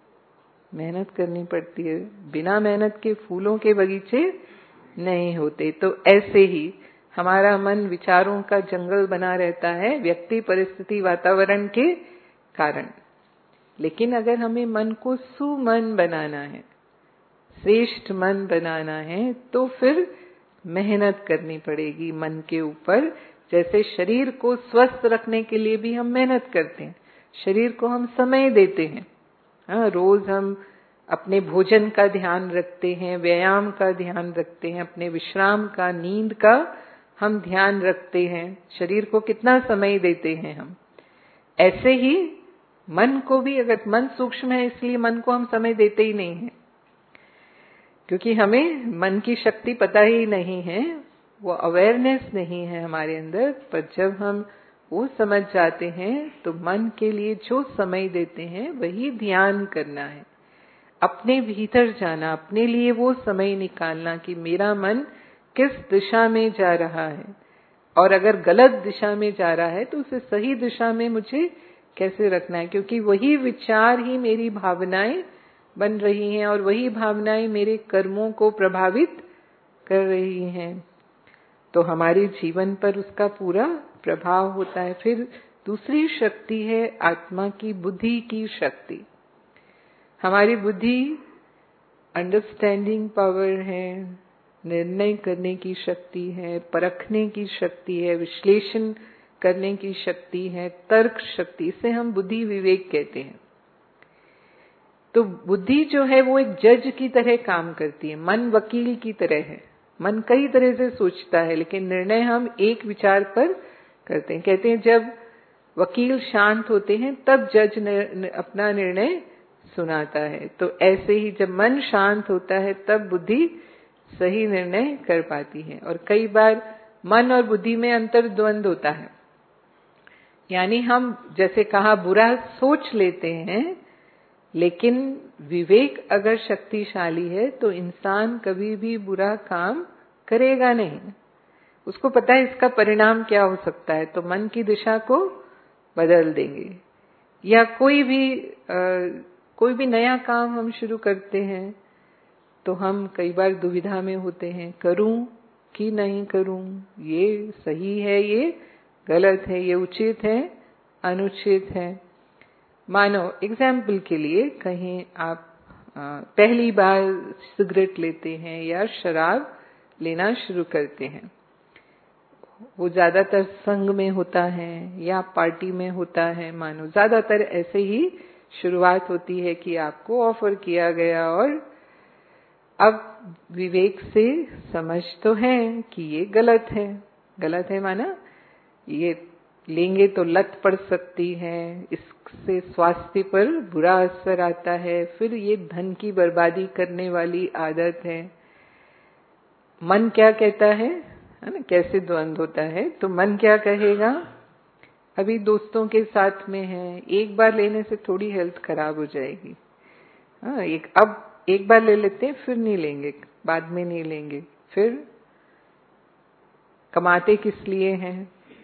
मेहनत करनी पड़ती है। बिना मेहनत के फूलों के बगीचे नहीं होते। तो ऐसे ही हमारा मन विचारों का जंगल बना रहता है व्यक्ति, परिस्थिति, वातावरण के कारण। लेकिन अगर हमें मन को सुमन बनाना है, श्रेष्ठ मन बनाना है, तो फिर मेहनत करनी पड़ेगी मन के ऊपर। जैसे शरीर को स्वस्थ रखने के लिए भी हम मेहनत करते हैं, शरीर को हम समय देते हैं। रोज हम अपने भोजन का ध्यान रखते हैं, व्यायाम का ध्यान रखते हैं, अपने विश्राम का, नींद का हम ध्यान रखते हैं। शरीर को कितना समय देते हैं हम। ऐसे ही मन को भी, अगर मन सूक्ष्म है इसलिए मन को हम समय देते ही नहीं है, क्योंकि हमें मन की शक्ति पता ही नहीं है, वो अवेयरनेस नहीं है हमारे अंदर। पर जब हम वो समझ जाते हैं तो मन के लिए जो समय देते हैं वही ध्यान करना है, अपने भीतर जाना, अपने लिए वो समय निकालना कि मेरा मन किस दिशा में जा रहा है, और अगर गलत दिशा में जा रहा है तो उसे सही दिशा में मुझे कैसे रखना है, क्योंकि वही विचार ही मेरी भावनाएं बन रही हैं और वही भावनाएं मेरे कर्मों को प्रभावित कर रही हैं। तो हमारे जीवन पर उसका पूरा प्रभाव होता है। फिर दूसरी शक्ति है आत्मा की, बुद्धि की शक्ति। हमारी बुद्धि अंडरस्टैंडिंग पावर है, निर्णय करने की शक्ति है, परखने की शक्ति है, विश्लेषण करने की शक्ति है, तर्क शक्ति। इसे हम बुद्धि विवेक कहते हैं। तो बुद्धि जो है वो एक जज की तरह काम करती है, मन वकील की तरह है। मन कई तरह से सोचता है लेकिन निर्णय हम एक विचार पर करते हैं। कहते हैं जब वकील शांत होते हैं तब जज अपना निर्णय सुनाता है। तो ऐसे ही जब मन शांत होता है तब बुद्धि सही निर्णय कर पाती है। और कई बार मन और बुद्धि में अंतर्द्वंद होता है, यानी हम जैसे कहा बुरा सोच लेते हैं, लेकिन विवेक अगर शक्तिशाली है तो इंसान कभी भी बुरा काम करेगा नहीं। उसको पता है इसका परिणाम क्या हो सकता है, तो मन की दिशा को बदल देंगे। या कोई भी कोई भी नया काम हम शुरू करते हैं तो हम कई बार दुविधा में होते हैं, करूं कि नहीं करूं, ये सही है, ये गलत है, ये उचित है, अनुचित है। मानो एग्जाम्पल के लिए कहीं आप पहली बार सिगरेट लेते हैं या शराब लेना शुरू करते हैं, वो ज्यादातर संग में होता है या पार्टी में होता है, मानो ज्यादातर ऐसे ही शुरुआत होती है कि आपको ऑफर किया गया और अब विवेक से समझ तो है कि ये गलत है। गलत है माना ये लेंगे तो लत पड़ सकती है, इससे स्वास्थ्य पर बुरा असर आता है, फिर ये धन की बर्बादी करने वाली आदत है। मन क्या कहता है ना, कैसे द्वंद होता है। तो मन क्या कहेगा, अभी दोस्तों के साथ में है, एक बार लेने से थोड़ी हेल्थ खराब हो जाएगी, अब एक बार ले लेते हैं, फिर नहीं लेंगे, बाद में नहीं लेंगे। फिर कमाते किस लिए हैं,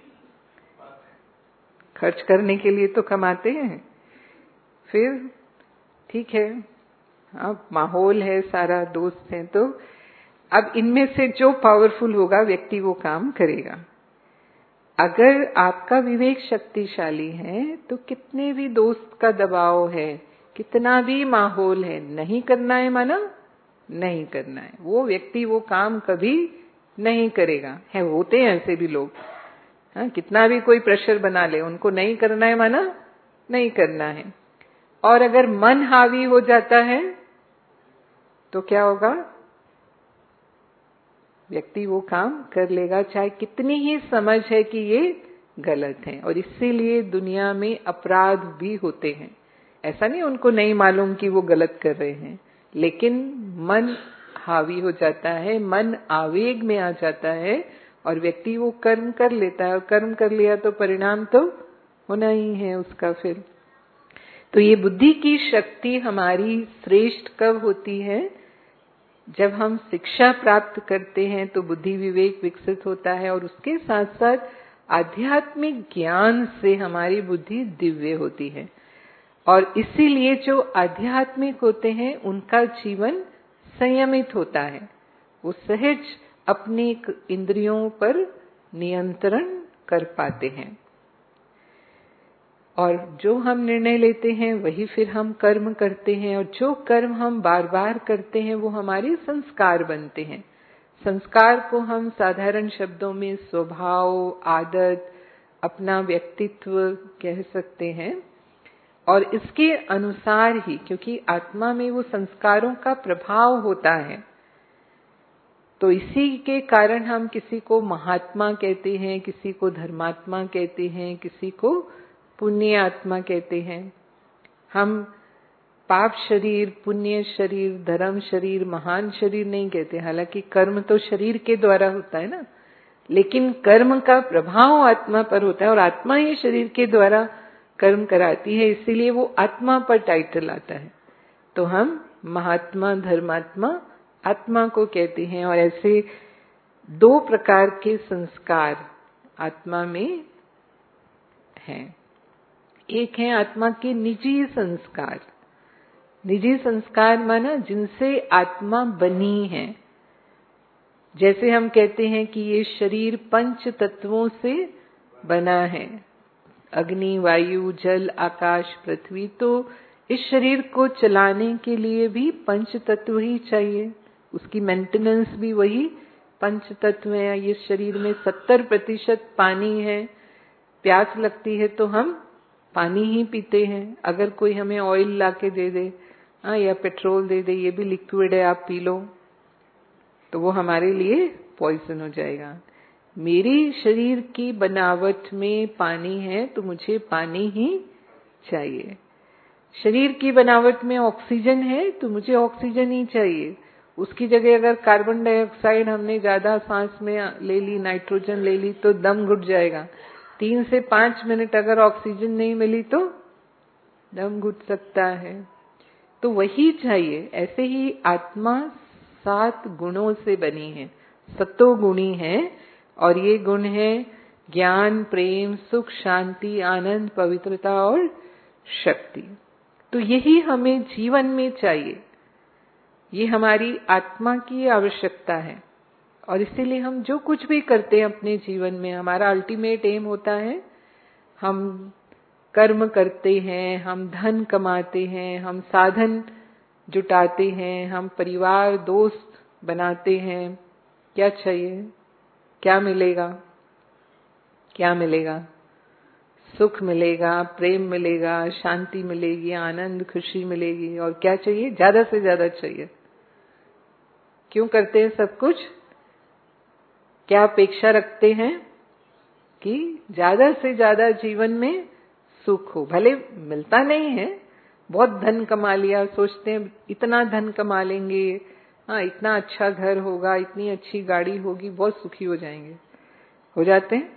खर्च करने के लिए तो कमाते हैं। फिर ठीक है, अब माहौल है, सारा दोस्त है, तो अब इनमें से जो पावरफुल होगा व्यक्ति वो काम करेगा। अगर आपका विवेक शक्तिशाली है तो कितने भी दोस्त का दबाव है, कितना भी माहौल है, नहीं करना है माना नहीं करना है, वो व्यक्ति वो काम कभी नहीं करेगा। है होते हैं ऐसे भी लोग, कितना भी कोई प्रेशर बना ले, उनको नहीं करना है माना नहीं करना है। और अगर मन हावी हो जाता है तो क्या होगा, व्यक्ति वो काम कर लेगा चाहे कितनी ही समझ है कि ये गलत है। और इसीलिए दुनिया में अपराध भी होते हैं, ऐसा नहीं उनको नहीं मालूम कि वो गलत कर रहे हैं, लेकिन मन हावी हो जाता है, मन आवेग में आ जाता है और व्यक्ति वो कर्म कर लेता है, और कर्म कर लिया तो परिणाम तो होना ही है उसका। फिर तो ये बुद्धि की शक्ति हमारी श्रेष्ठ कब होती है, जब हम शिक्षा प्राप्त करते हैं तो बुद्धि विवेक विकसित होता है, और उसके साथ साथ आध्यात्मिक ज्ञान से हमारी बुद्धि दिव्य होती है। और इसीलिए जो आध्यात्मिक होते हैं उनका जीवन संयमित होता है, वो सहज अपनी इंद्रियों पर नियंत्रण कर पाते हैं, और जो हम निर्णय लेते हैं वही फिर हम कर्म करते हैं, और जो कर्म हम बार बार करते हैं वो हमारे संस्कार बनते हैं। संस्कार को हम साधारण शब्दों में स्वभाव, आदत, अपना व्यक्तित्व कह सकते हैं। और इसके अनुसार ही, क्योंकि आत्मा में वो संस्कारों का प्रभाव होता है, तो इसी के कारण हम किसी को महात्मा कहते हैं, किसी को धर्मात्मा कहते हैं, किसी को पुण्य आत्मा कहते हैं। हम पाप शरीर, पुण्य शरीर, धर्म शरीर, महान शरीर नहीं कहते, हालांकि कर्म तो शरीर के द्वारा होता है ना, लेकिन कर्म का प्रभाव आत्मा पर होता है, और आत्मा ही शरीर के द्वारा कर्म कराती है, इसीलिए वो आत्मा पर टाइटल आता है। तो हम महात्मा, धर्मात्मा, आत्मा को कहते हैं। और ऐसे दो प्रकार के संस्कार आत्मा में हैं। एक है आत्मा के निजी संस्कार। निजी संस्कार माना जिनसे आत्मा बनी है। जैसे हम कहते हैं कि ये शरीर पंच तत्वों से बना है, अग्नि, वायु, जल, आकाश, पृथ्वी। तो इस शरीर को चलाने के लिए भी पंच तत्व ही चाहिए, उसकी मेंटेनेंस भी वही पंच तत्व है। इस शरीर में 70% पानी है, प्यास लगती है तो हम पानी ही पीते हैं। अगर कोई हमें ऑयल ला के दे दे या पेट्रोल दे दे, ये भी लिक्विड है, आप पी लो, तो वो हमारे लिए पॉइजन हो जाएगा। मेरी शरीर की बनावट में पानी है तो मुझे पानी ही चाहिए। शरीर की बनावट में ऑक्सीजन है तो मुझे ऑक्सीजन ही चाहिए। उसकी जगह अगर कार्बन डाइऑक्साइड हमने ज्यादा सांस में ले ली, नाइट्रोजन ले ली, तो दम घुट जाएगा। 3 से 5 मिनट अगर ऑक्सीजन नहीं मिली तो दम घुट सकता है। तो वही चाहिए। ऐसे ही आत्मा 7 गुणों से बनी है, सतो गुणी है, और ये गुण है ज्ञान, प्रेम, सुख, शांति, आनंद, पवित्रता और शक्ति। तो यही हमें जीवन में चाहिए, ये हमारी आत्मा की आवश्यकता है। और इसीलिए हम जो कुछ भी करते हैं अपने जीवन में, हमारा अल्टीमेट एम होता है, हम कर्म करते हैं, हम धन कमाते हैं, हम साधन जुटाते हैं, हम परिवार दोस्त बनाते हैं। क्या चाहिए? क्या मिलेगा? क्या मिलेगा? सुख मिलेगा, प्रेम मिलेगा, शांति मिलेगी, आनंद खुशी मिलेगी। और क्या चाहिए? ज्यादा से ज्यादा चाहिए। क्यों करते हैं सब कुछ? क्या अपेक्षा रखते हैं? कि ज्यादा से ज्यादा जीवन में सुख हो। भले मिलता नहीं है, बहुत धन कमा लिया, सोचते हैं इतना धन कमा लेंगे, हाँ इतना अच्छा घर होगा, इतनी अच्छी गाड़ी होगी, बहुत सुखी हो जाएंगे। हो जाते हैं?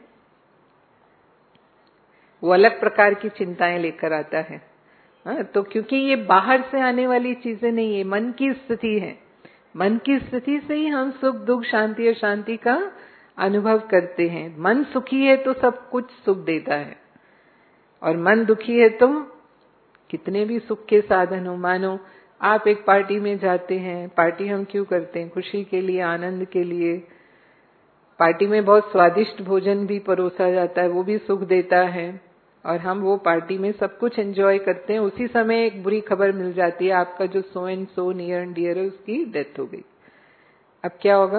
वो अलग प्रकार की चिंताएं लेकर आता है। हाँ, तो क्योंकि ये बाहर से आने वाली चीजें नहीं है, मन की स्थिति है। मन की स्थिति से ही हम सुख दुख शांति और शांति का अनुभव करते हैं। मन सुखी है तो सब कुछ सुख देता है, और मन दुखी है तो कितने भी सुख के साधन हो। मानो आप एक पार्टी में जाते हैं, पार्टी हम क्यों करते हैं? खुशी के लिए, आनंद के लिए। पार्टी में बहुत स्वादिष्ट भोजन भी परोसा जाता है, वो भी सुख देता है, और हम वो पार्टी में सब कुछ एंजॉय करते हैं। उसी समय एक बुरी खबर मिल जाती है, आपका जो so and so near and dear है उसकी डेथ हो गई। अब क्या होगा?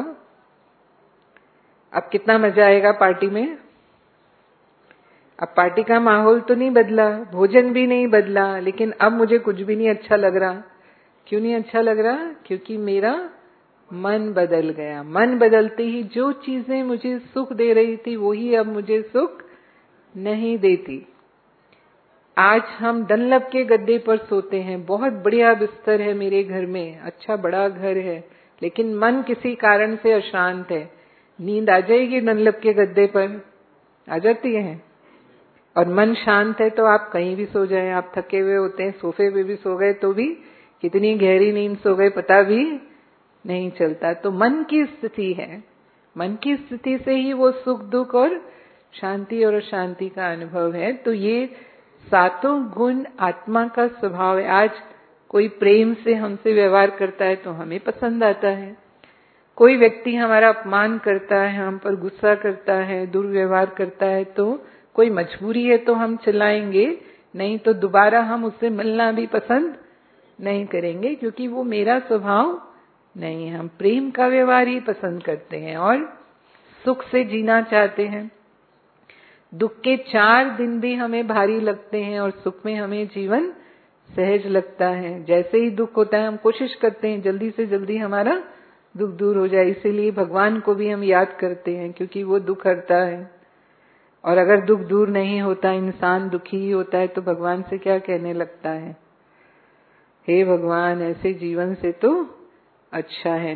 अब कितना मजा आएगा पार्टी में? अब पार्टी का माहौल तो नहीं बदला, भोजन भी नहीं बदला, लेकिन अब मुझे कुछ भी नहीं अच्छा लग रहा। क्यों नहीं अच्छा लग रहा? क्योंकि मेरा मन बदल गया। मन बदलते ही जो चीजें मुझे सुख दे रही थी वही अब मुझे सुख नहीं देती। आज हम डनलप के गद्दे पर सोते हैं, बहुत बढ़िया बिस्तर है मेरे घर में, अच्छा बड़ा घर है, लेकिन मन किसी कारण से अशांत है। नींद आ जाएगी डनलप के गद्दे पर? आ जाती है। और मन शांत है तो आप कहीं भी सो जाएं, आप थके हुए होते हैं, सोफे पे भी सो गए तो भी कितनी गहरी नींद सो गए पता भी नहीं चलता। तो मन की स्थिति है, मन की स्थिति से ही वो सुख दुख और शांति और अशांति का अनुभव है। तो ये सातों गुण आत्मा का स्वभाव है। आज कोई प्रेम से हमसे व्यवहार करता है तो हमें पसंद आता है, कोई व्यक्ति हमारा अपमान करता है, हम पर गुस्सा करता है, दुर्व्यवहार करता है, तो कोई मजबूरी है तो हम चलाएंगे, नहीं तो दोबारा हम उससे मिलना भी पसंद नहीं करेंगे, क्योंकि वो मेरा स्वभाव नहीं है। हम प्रेम का व्यवहार ही पसंद करते हैं और सुख से जीना चाहते हैं। दुख के 4 दिन भी हमें भारी लगते हैं और सुख में हमें जीवन सहज लगता है। जैसे ही दुख होता है हम कोशिश करते हैं जल्दी से जल्दी हमारा दुख दूर हो जाए। इसीलिए भगवान को भी हम याद करते हैं, क्योंकि वो दुख हरता है। और अगर दुख दूर नहीं होता, इंसान दुखी ही होता है, तो भगवान से क्या कहने लगता है? हे भगवान, ऐसे जीवन से तो अच्छा है,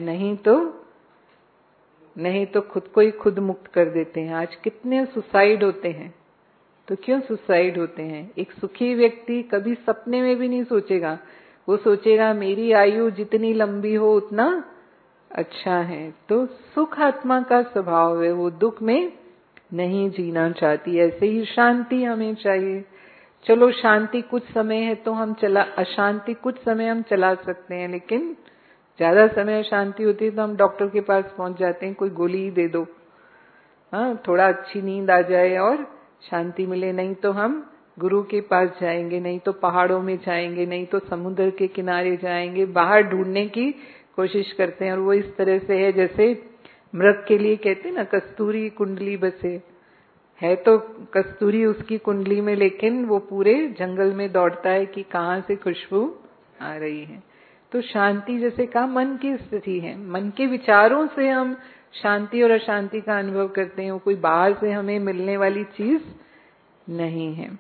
नहीं तो खुद को ही खुद मुक्त कर देते हैं। आज कितने सुसाइड होते हैं, तो क्यों सुसाइड होते हैं? एक सुखी व्यक्ति कभी सपने में भी नहीं सोचेगा, वो सोचेगा मेरी आयु जितनी लंबी हो उतना अच्छा है। तो सुख आत्मा का स्वभाव है, वो दुख में नहीं जीना चाहती। ऐसे ही शांति हमें चाहिए। चलो शांति कुछ समय है तो हम अशांति कुछ समय हम चला सकते हैं, लेकिन ज्यादा समय शांति होती है तो हम डॉक्टर के पास पहुंच जाते हैं, कोई गोली ही दे दो, हाँ थोड़ा अच्छी नींद आ जाए और शांति मिले। नहीं तो हम गुरु के पास जाएंगे, नहीं तो पहाड़ों में जाएंगे, नहीं तो समुद्र के किनारे जाएंगे, बाहर ढूंढने की कोशिश करते हैं। और वो इस तरह से है जैसे मृग के लिए कहते हैं ना, कस्तूरी कुंडली बसे, है तो कस्तूरी उसकी कुंडली में, लेकिन वो पूरे जंगल में दौड़ता है कि कहाँ से खुशबू आ रही है। तो शांति जैसे कहा मन की स्थिति है, मन के विचारों से हम शांति और अशांति का अनुभव करते हैं, वो कोई बाहर से हमें मिलने वाली चीज नहीं है।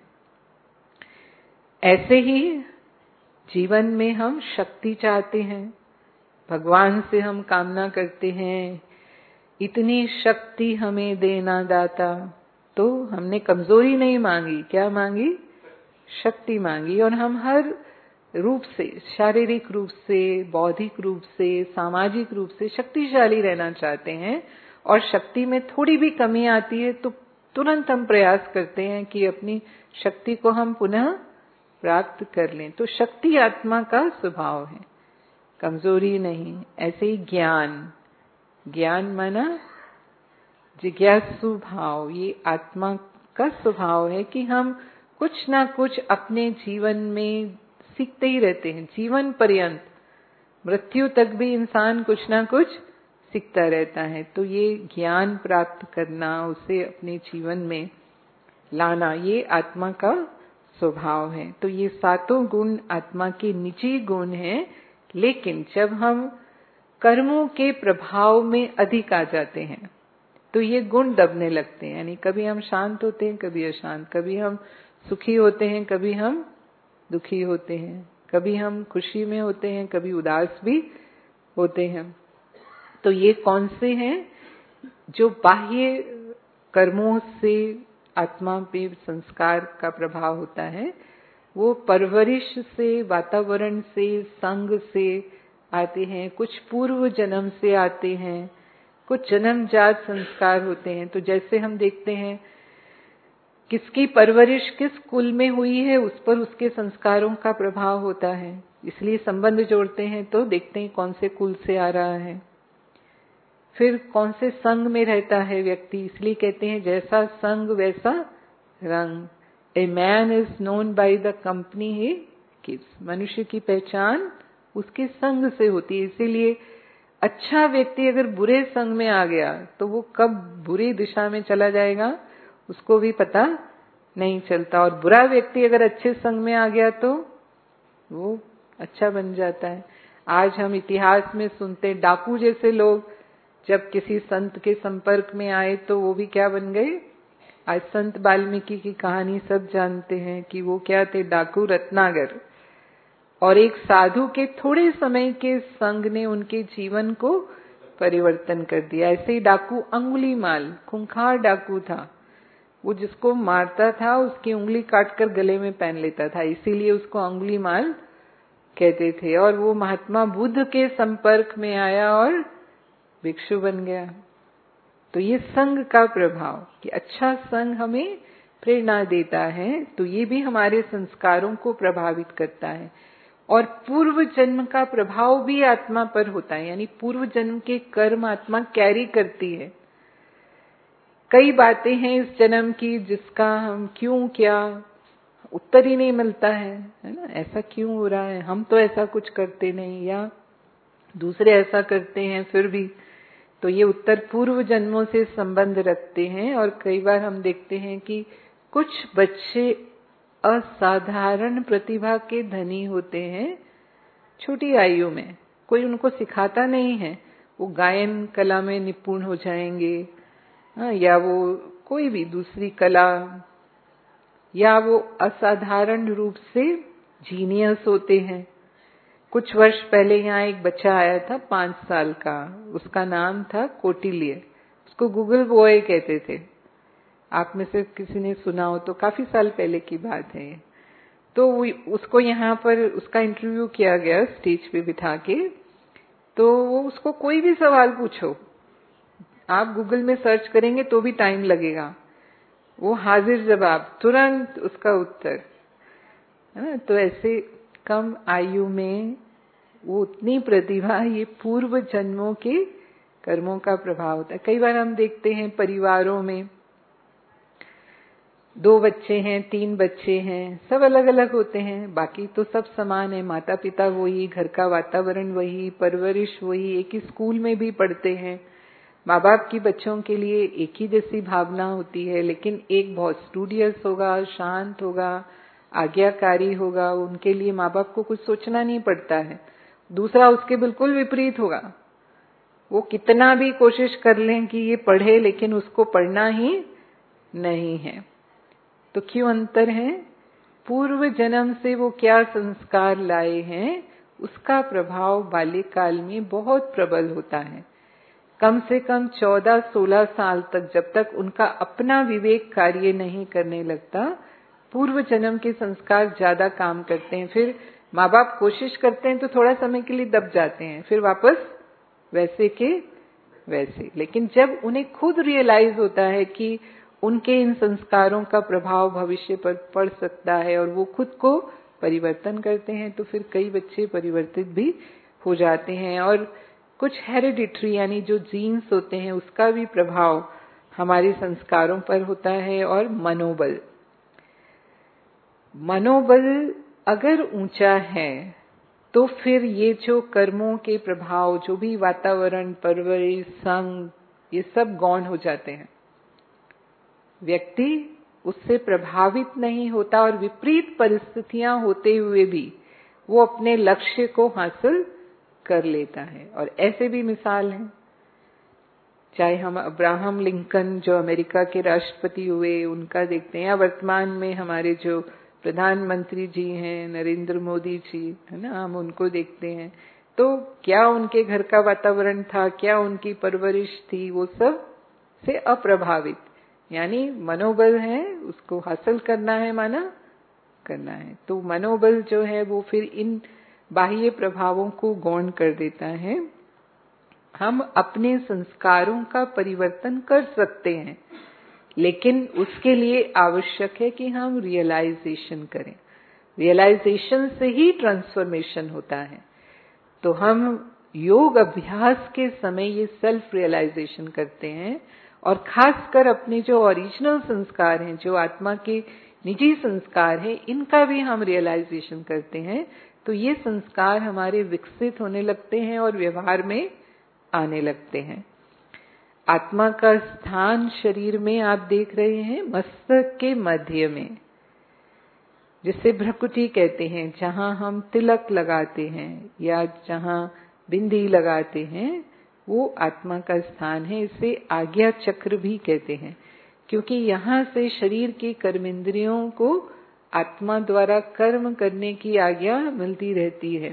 ऐसे ही जीवन में हम शक्ति चाहते हैं, भगवान से हम कामना करते हैं इतनी शक्ति हमें देना दाता। तो हमने कमजोरी नहीं मांगी, क्या मांगी? शक्ति मांगी। और हम हर रूप से, शारीरिक रूप से, बौद्धिक रूप से, सामाजिक रूप से शक्तिशाली रहना चाहते हैं। और शक्ति में थोड़ी भी कमी आती है तो तुरंत हम प्रयास करते हैं कि अपनी शक्ति को हम पुनः प्राप्त कर लें। तो शक्ति आत्मा का स्वभाव है, कमजोरी नहीं। ऐसे ही ज्ञान माना जिज्ञासु भाव, ये आत्मा का स्वभाव है कि हम कुछ ना कुछ अपने जीवन में सीखते ही रहते हैं। जीवन पर्यंत, मृत्यु तक भी इंसान कुछ ना कुछ सीखता रहता है। तो ये ज्ञान प्राप्त करना, उसे अपने जीवन में लाना, ये आत्मा का स्वभाव है। तो ये सातों गुण आत्मा के निजी गुण हैं। लेकिन जब हम कर्मों के प्रभाव में अधिक आ जाते हैं तो ये गुण दबने लगते हैं। यानी कभी हम शांत होते हैं, कभी अशांत, कभी हम सुखी होते हैं, कभी हम दुखी होते हैं, कभी हम खुशी में होते हैं, कभी उदास भी होते हैं। तो ये कौन से हैं? जो बाह्य कर्मों से आत्मा पे संस्कार का प्रभाव होता है, वो परवरिश से, वातावरण से, संग से आते हैं, कुछ पूर्व जन्म से आते हैं, कुछ जन्मजात संस्कार होते हैं। तो जैसे हम देखते हैं किसकी परवरिश किस कुल में हुई है, उस पर उसके संस्कारों का प्रभाव होता है। इसलिए संबंध जोड़ते हैं तो देखते हैं कौन से कुल से आ रहा है, फिर कौन से संग में रहता है व्यक्ति। इसलिए कहते हैं जैसा संग वैसा रंग। A man is known by the company he keeps. मनुष्य की पहचान उसके संग से होती है। इसीलिए अच्छा व्यक्ति अगर बुरे संग में आ गया तो वो कब बुरी दिशा में चला जाएगा उसको भी पता नहीं चलता, और बुरा व्यक्ति अगर अच्छे संग में आ गया तो वो अच्छा बन जाता है। आज हम इतिहास में सुनते डाकू जैसे लोग जब किसी संत के संपर्क में आए तो वो भी क्या बन गए। आज संत वाल्मीकि की कहानी सब जानते हैं कि वो क्या थे, डाकू रत्नाकर। और एक साधु के थोड़े समय के संग ने उनके जीवन को परिवर्तन कर दिया। ऐसे ही डाकू अंगुलीमाल खूंखार डाकू था, वो जिसको मारता था उसकी उंगली काटकर गले में पहन लेता था, इसीलिए उसको अंगुलीमाल कहते थे। और वो महात्मा बुद्ध के संपर्क में आया और भिक्षु बन गया। तो ये संग का प्रभाव, कि अच्छा संग हमें प्रेरणा देता है, तो ये भी हमारे संस्कारों को प्रभावित करता है। और पूर्व जन्म का प्रभाव भी आत्मा पर होता है, यानी पूर्व जन्म के कर्म आत्मा कैरी करती है। कई बातें हैं इस जन्म की जिसका हम क्यों क्या उत्तर ही नहीं मिलता है ना। ऐसा क्यों हो रहा है, हम तो ऐसा कुछ करते नहीं, या दूसरे ऐसा करते हैं फिर भी। तो ये उत्तर पूर्व जन्मों से संबंध रखते हैं। और कई बार हम देखते हैं कि कुछ बच्चे असाधारण प्रतिभा के धनी होते हैं छोटी आयु में, कोई उनको सिखाता नहीं है, वो गायन कला में निपुण हो जाएंगे, या वो कोई भी दूसरी कला, या वो असाधारण रूप से जीनियस होते हैं। कुछ वर्ष पहले यहाँ एक बच्चा आया था 5 साल का, उसका नाम था कौटिल्य, उसको गूगल बॉय कहते थे। आप में से किसी ने सुना हो तो, काफी साल पहले की बात है। तो उसको यहाँ पर उसका इंटरव्यू किया गया स्टेज पे बिठा के। तो वो उसको कोई भी सवाल पूछो, आप गूगल में सर्च करेंगे तो भी टाइम लगेगा, वो हाजिर जवाब, तुरंत उसका उत्तर, है ना। तो ऐसे कम आयु में वो उतनी प्रतिभा, ये पूर्व जन्मों के कर्मों का प्रभाव होता है। कई बार हम देखते हैं परिवारों में 2 बच्चे हैं, 3 बच्चे हैं, सब अलग अलग होते हैं, बाकी तो सब समान है, माता पिता वही, घर का वातावरण वही, परवरिश वही, एक ही स्कूल में भी पढ़ते हैं। माँ बाप की बच्चों के लिए एक ही जैसी भावना होती है, लेकिन एक बहुत स्टूडियस होगा, शांत होगा, आज्ञाकारी होगा, उनके लिए माँ बाप को कुछ सोचना नहीं पड़ता है। दूसरा उसके बिल्कुल विपरीत होगा, वो कितना भी कोशिश कर लें कि ये पढ़े, लेकिन उसको पढ़ना ही नहीं है। तो क्यों अंतर है? पूर्व जन्म से वो क्या संस्कार लाए हैं, उसका प्रभाव बाल्यकाल में बहुत प्रबल होता है। कम से कम 14-16 साल तक, जब तक उनका अपना विवेक कार्य नहीं करने लगता, पूर्व जन्म के संस्कार ज्यादा काम करते हैं। फिर माँ बाप कोशिश करते हैं तो थोड़ा समय के लिए दब जाते हैं, फिर वापस वैसे के वैसे। लेकिन जब उन्हें खुद रियलाइज होता है कि उनके इन संस्कारों का प्रभाव भविष्य पर पड़ सकता है और वो खुद को परिवर्तन करते हैं तो फिर कई बच्चे परिवर्तित भी हो जाते हैं। और कुछ हेरिडिटरी यानी जो जीन्स होते हैं उसका भी प्रभाव हमारे संस्कारों पर होता है। और मनोबल अगर ऊंचा है तो फिर ये जो कर्मों के प्रभाव, जो भी वातावरण, परवरिश, संग, ये सब गौण हो जाते हैं। व्यक्ति उससे प्रभावित नहीं होता और विपरीत परिस्थितियां होते हुए भी वो अपने लक्ष्य को हासिल कर लेता है। और ऐसे भी मिसाल हैं, चाहे हम अब्राहम लिंकन जो अमेरिका के राष्ट्रपति हुए उनका देखते हैं, या वर्तमान में हमारे जो प्रधानमंत्री जी हैं नरेंद्र मोदी जी, है ना, हम उनको देखते हैं। तो क्या उनके घर का वातावरण था, क्या उनकी परवरिश थी, वो सब से अप्रभावित, यानी मनोबल है, उसको हासिल करना है, करना है। तो मनोबल जो है वो फिर इन बाह्य प्रभावों को गौण कर देता है। हम अपने संस्कारों का परिवर्तन कर सकते हैं, लेकिन उसके लिए आवश्यक है कि हम रियलाइजेशन करें। रियलाइजेशन से ही ट्रांसफॉर्मेशन होता है। तो हम योग अभ्यास के समय ये सेल्फ रियलाइजेशन करते हैं, और खासकर अपने जो ओरिजिनल संस्कार हैं, जो आत्मा के निजी संस्कार हैं, इनका भी हम रियलाइजेशन करते हैं। तो ये संस्कार हमारे विकसित होने लगते हैं और व्यवहार में आने लगते हैं। आत्मा का स्थान शरीर में आप देख रहे हैं मस्तक के मध्य में, जिसे भ्रकुटी कहते हैं, जहां हम तिलक लगाते हैं या जहां बिंदी लगाते हैं, वो आत्मा का स्थान है। इसे आज्ञा चक्र भी कहते हैं, क्योंकि यहाँ से शरीर के कर्मेंद्रियों को आत्मा द्वारा कर्म करने की आज्ञा मिलती रहती है।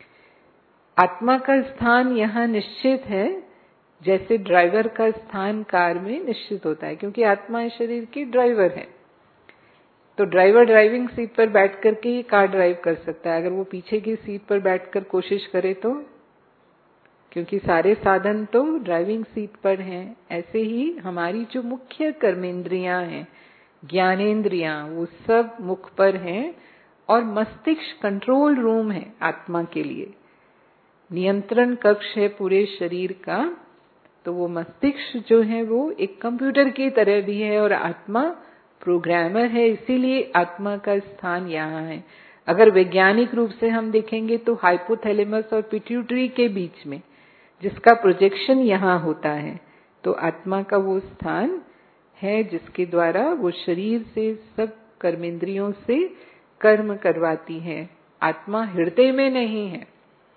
आत्मा का स्थान यहाँ निश्चित है, जैसे ड्राइवर का स्थान कार में निश्चित होता है, क्योंकि आत्मा इस शरीर की ड्राइवर है। तो ड्राइवर ड्राइविंग सीट पर बैठ करके ही कार ड्राइव कर सकता है। अगर वो पीछे की सीट पर बैठकर कोशिश करे तो, क्योंकि सारे साधन तो ड्राइविंग सीट पर हैं। ऐसे ही हमारी जो मुख्य कर्मेंद्रियां हैं, ज्ञानेंद्रियां, वो सब मुख पर हैं, और मस्तिष्क कंट्रोल रूम है आत्मा के लिए, नियंत्रण कक्ष है पूरे शरीर का। तो वो मस्तिष्क जो है वो एक कंप्यूटर की तरह भी है, और आत्मा प्रोग्रामर है, इसीलिए आत्मा का स्थान यहाँ है। अगर वैज्ञानिक रूप से हम देखेंगे तो हाइपोथैलेमस और पिट्यूटरी के बीच में, जिसका प्रोजेक्शन यहाँ होता है, तो आत्मा का वो स्थान है जिसके द्वारा वो शरीर से सब कर्मेंद्रियों से कर्म करवाती है। आत्मा हृदय में नहीं है।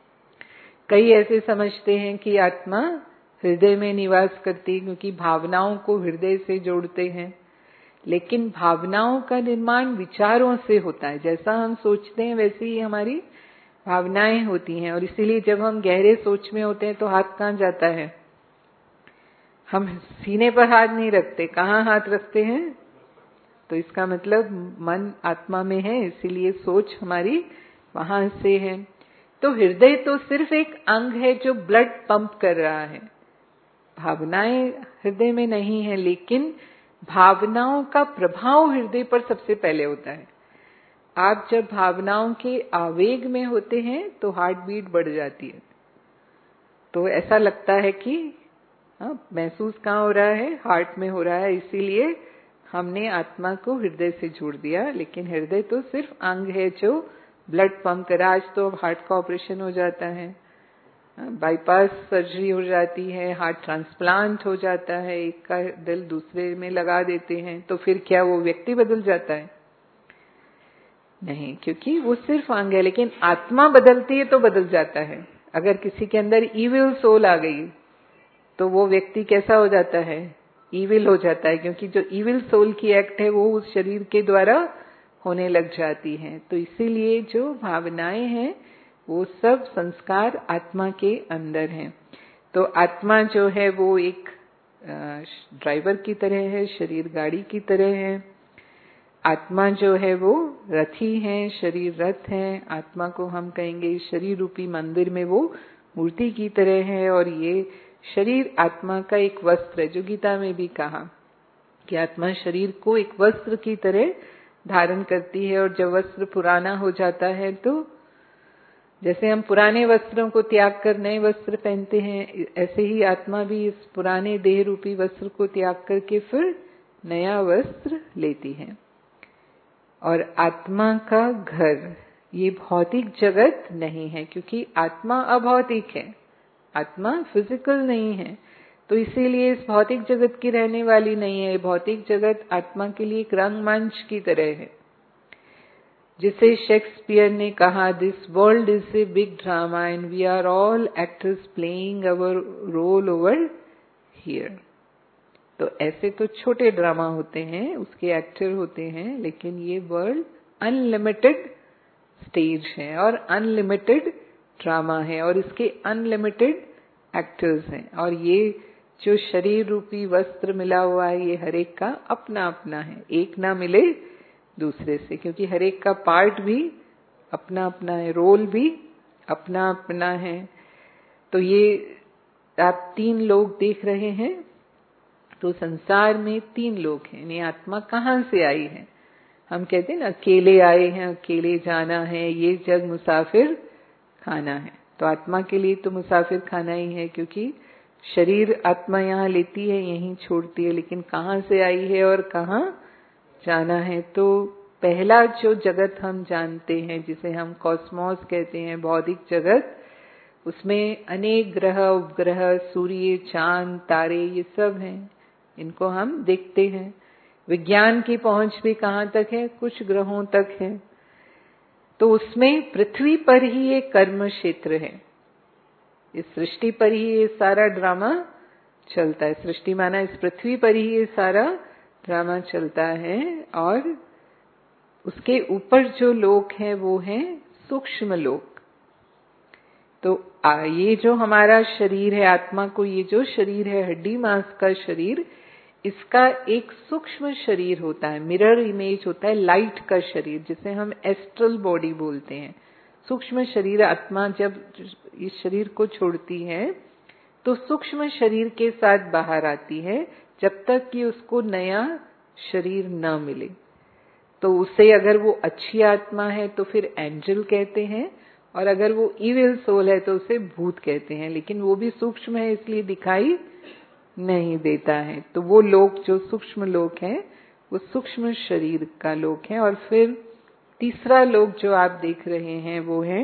कई ऐसे समझते हैं कि आत्मा हृदय में निवास करती है, क्योंकि भावनाओं को हृदय से जोड़ते हैं। लेकिन भावनाओं का निर्माण विचारों से होता है। जैसा हम सोचते हैं वैसे ही हमारी भावनाएं होती हैं। और इसीलिए जब हम गहरे सोच में होते हैं तो हाथ कहाँ जाता है? हम सीने पर हाथ नहीं रखते, कहाँ हाथ रखते हैं? तो इसका मतलब मन आत्मा में है, इसीलिए सोच हमारी वहां से है। तो हृदय तो सिर्फ एक अंग है जो ब्लड पंप कर रहा है। भावनाएं हृदय में नहीं है, लेकिन भावनाओं का प्रभाव हृदय पर सबसे पहले होता है। आप जब भावनाओं के आवेग में होते हैं तो हार्ट बीट बढ़ जाती है। तो ऐसा लगता है कि महसूस कहाँ हो रहा है? हार्ट में हो रहा है। इसीलिए हमने आत्मा को हृदय से जोड़ दिया, लेकिन हृदय तो सिर्फ अंग है जो ब्लड पंप कर। आज तो हार्ट का ऑपरेशन हो जाता है, बाईपास सर्जरी हो जाती है, हार्ट ट्रांसप्लांट हो जाता है, एक का दिल दूसरे में लगा देते हैं। तो फिर क्या वो व्यक्ति बदल जाता है? नहीं, क्योंकि वो सिर्फ अंग है। लेकिन आत्मा बदलती है तो बदल जाता है। अगर किसी के अंदर इविल सोल आ गई तो वो व्यक्ति कैसा हो जाता है? इविल हो जाता है, क्योंकि जो इविल सोल की एक्ट है वो उस शरीर के द्वारा होने लग जाती है। तो इसीलिए जो भावनाएं हैं वो सब संस्कार आत्मा के अंदर हैं। तो आत्मा जो है वो एक ड्राइवर की तरह है, शरीर गाड़ी की तरह है। आत्मा जो है वो रथी है, शरीर रथ है। आत्मा को हम कहेंगे शरीर रूपी मंदिर में वो मूर्ति की तरह है। और ये शरीर आत्मा का एक वस्त्र है, जो गीता में भी कहा कि आत्मा शरीर को एक वस्त्र की तरह धारण करती है, और जब वस्त्र पुराना हो जाता है तो जैसे हम पुराने वस्त्रों को त्याग कर नए वस्त्र पहनते हैं, ऐसे ही आत्मा भी इस पुराने देह रूपी वस्त्र को त्याग करके फिर नया वस्त्र लेती है। और आत्मा का घर ये भौतिक जगत नहीं है, क्योंकि आत्मा अभौतिक है, आत्मा फिजिकल नहीं है, तो इसीलिए इस भौतिक जगत की रहने वाली नहीं है। भौतिक जगत आत्मा के लिए एक रंगमंच की तरह है, जिसे शेक्सपियर ने कहा, this world is a big drama and we are all actors playing our role over here. तो ऐसे तो छोटे ड्रामा होते हैं, उसके एक्टर होते हैं, लेकिन ये वर्ल्ड अनलिमिटेड स्टेज है और अनलिमिटेड ड्रामा है, और इसके अनलिमिटेड एक्टर्स हैं। और ये जो शरीर रूपी वस्त्र मिला हुआ है, ये हर एक का अपना अपना है, एक ना मिले दूसरे से, क्योंकि हर एक का पार्ट भी अपना अपना है, रोल भी अपना अपना है। तो ये आप 3 लोग देख रहे हैं, तो संसार में 3 लोग हैं। यानी आत्मा कहाँ से आई है? हम कहते हैं ना, अकेले आए हैं, अकेले जाना है, ये जग मुसाफिर खाना है। तो आत्मा के लिए तो मुसाफिर खाना ही है, क्योंकि शरीर आत्मा यहाँ लेती है, यहीं छोड़ती है, लेकिन कहाँ से आई है और कहाँ जाना है? तो पहला जो जगत हम जानते हैं, जिसे हम कॉस्मोस कहते हैं, भौतिक जगत, उसमें अनेक ग्रह, उपग्रह, सूर्य, चांद, तारे, ये सब हैं, इनको हम देखते हैं। विज्ञान की पहुंच भी कहाँ तक है? कुछ ग्रहों तक है। तो उसमें पृथ्वी पर ही एक कर्म क्षेत्र है, इस सृष्टि पर ही ये सारा ड्रामा चलता है। सृष्टि माना इस पृथ्वी पर ही ये सारा ड्रामा चलता है, और उसके ऊपर जो लोक हैं वो हैं सूक्ष्म लोक। तो ये जो हमारा शरीर है, आत्मा को ये जो शरीर है, हड्डी मांस का शरीर, इसका एक सूक्ष्म शरीर होता है, मिरर इमेज होता है, लाइट का शरीर, जिसे हम एस्ट्रल बॉडी बोलते हैं। सूक्ष्म शरीर, आत्मा जब इस शरीर को छोड़ती है तो सूक्ष्म शरीर के साथ बाहर आती है, जब तक कि उसको नया शरीर न मिले। तो उसे, अगर वो अच्छी आत्मा है तो फिर एंजल कहते हैं, और अगर वो इविल सोल है तो उसे भूत कहते हैं। लेकिन वो भी सूक्ष्म है, इसलिए दिखाई नहीं देता है। तो वो लोक जो सूक्ष्म लोक है, वो सूक्ष्म शरीर का लोक है। और फिर तीसरा लोक जो आप देख रहे हैं वो है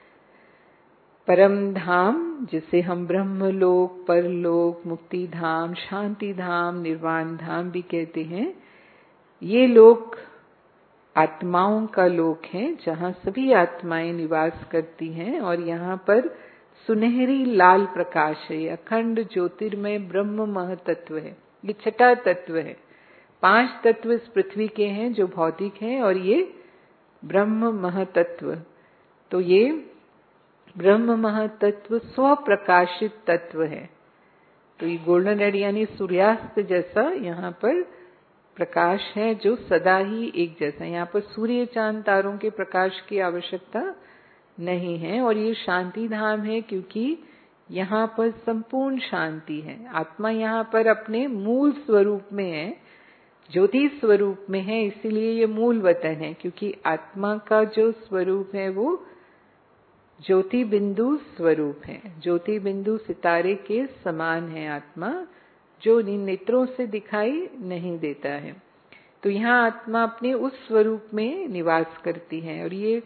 परम धाम, जिसे हम ब्रह्म लोक, परलोक, मुक्ति धाम, शांति धाम, निर्वाण धाम भी कहते हैं। ये लोक आत्माओं का लोक है, जहाँ सभी आत्माएं निवास करती हैं, और यहाँ पर सुनहरी लाल प्रकाश है, अखंड ज्योतिर्मय ब्रह्म महतत्व है। ये छठा तत्व है। 5 तत्व इस पृथ्वी के हैं जो भौतिक हैं, और ये ब्रह्म महतत्व। तो ये ब्रह्म महतत्व स्वप्रकाशित तत्व है। तो ये गोल्डन रेड यानी सूर्यास्त जैसा यहाँ पर प्रकाश है, जो सदा ही एक जैसा। यहाँ पर सूर्य, चांद, तारों के प्रकाश की आवश्यकता नहीं है। और ये शांति धाम है, क्योंकि यहाँ पर संपूर्ण शांति है। आत्मा यहाँ पर अपने मूल स्वरूप में है, ज्योति स्वरूप में है, इसीलिए ये मूल वतन है। क्योंकि आत्मा का जो स्वरूप है वो ज्योति बिंदु स्वरूप है। ज्योति बिंदु सितारे के समान है आत्मा, जो नेत्रों से दिखाई नहीं देता है। तो यहाँ आत्मा अपने उस स्वरूप में निवास करती है। और ये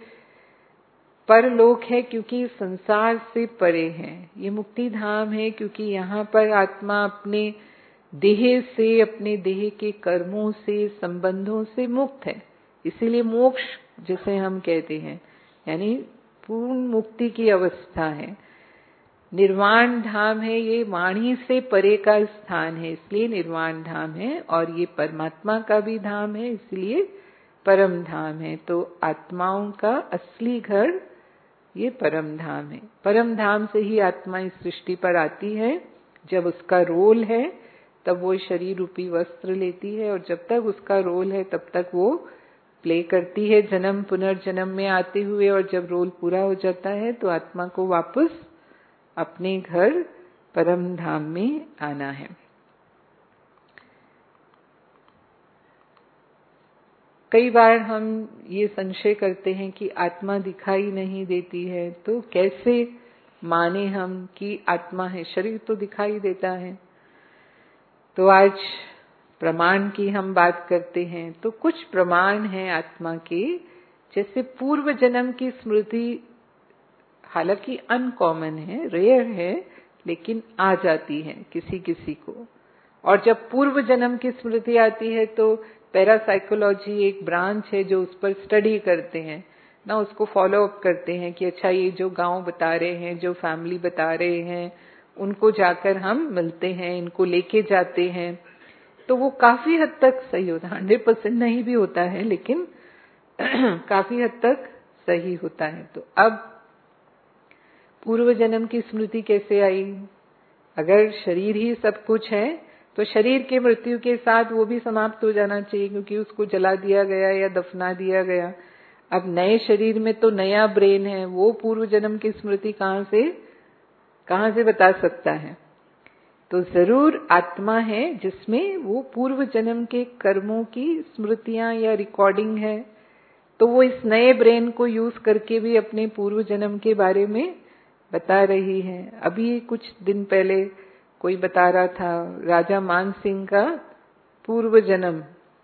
परलोक है, क्योंकि संसार से परे है। ये मुक्ति धाम है, क्योंकि यहाँ पर आत्मा अपने देह से, अपने देह के कर्मों से, संबंधों से मुक्त है। इसीलिए मोक्ष जिसे हम कहते हैं, यानी पूर्ण मुक्ति की अवस्था है। निर्वाण धाम है, ये वाणी से परे का स्थान है, इसलिए निर्वाण धाम है। और ये परमात्मा का भी धाम है, इसलिए परम धाम है। तो आत्माओं का असली घर ये परम धाम है। परम धाम से ही आत्मा इस सृष्टि पर आती है। जब उसका रोल है तब वो शरीर रूपी वस्त्र लेती है, और जब तक उसका रोल है तब तक वो प्ले करती है, जन्म पुनर्जन्म में आते हुए। और जब रोल पूरा हो जाता है तो आत्मा को वापस अपने घर परम धाम में आना है। कई बार हम ये संशय करते हैं कि आत्मा दिखाई नहीं देती है, तो कैसे माने हम कि आत्मा है, शरीर तो दिखाई देता है। तो आज प्रमाण की हम बात करते हैं, तो कुछ प्रमाण हैं आत्मा के, जैसे पूर्व जन्म की स्मृति, हालांकि अनकॉमन है, रेयर है, लेकिन आ जाती है किसी किसी को। और जब पूर्व जन्म की स्मृति आती है तो पैरासाइकोलॉजी एक ब्रांच है जो उस पर स्टडी करते हैं ना, उसको फॉलो अप करते हैं कि अच्छा ये जो गांव बता रहे हैं, जो फैमिली बता रहे हैं, उनको जाकर हम मिलते हैं, इनको लेके जाते हैं, तो वो काफी हद तक सही होता है। 100% नहीं भी होता है, लेकिन काफी हद तक सही होता है। तो अब पूर्व जन्म की स्मृति कैसे आई? अगर शरीर ही सब कुछ है तो शरीर के मृत्यु के साथ वो भी समाप्त हो जाना चाहिए, क्योंकि उसको जला दिया गया या दफना दिया गया। अब नए शरीर में तो नया ब्रेन है, वो पूर्व जन्म की स्मृति कहां से बता सकता है? तो जरूर आत्मा है जिसमें वो पूर्व जन्म के कर्मों की स्मृतियां या रिकॉर्डिंग है, तो वो इस नए ब्रेन को यूज करके भी अपने पूर्व जन्म के बारे में बता रही है। अभी कुछ दिन पहले कोई बता रहा था राजा मान सिंह का पूर्व जन्म,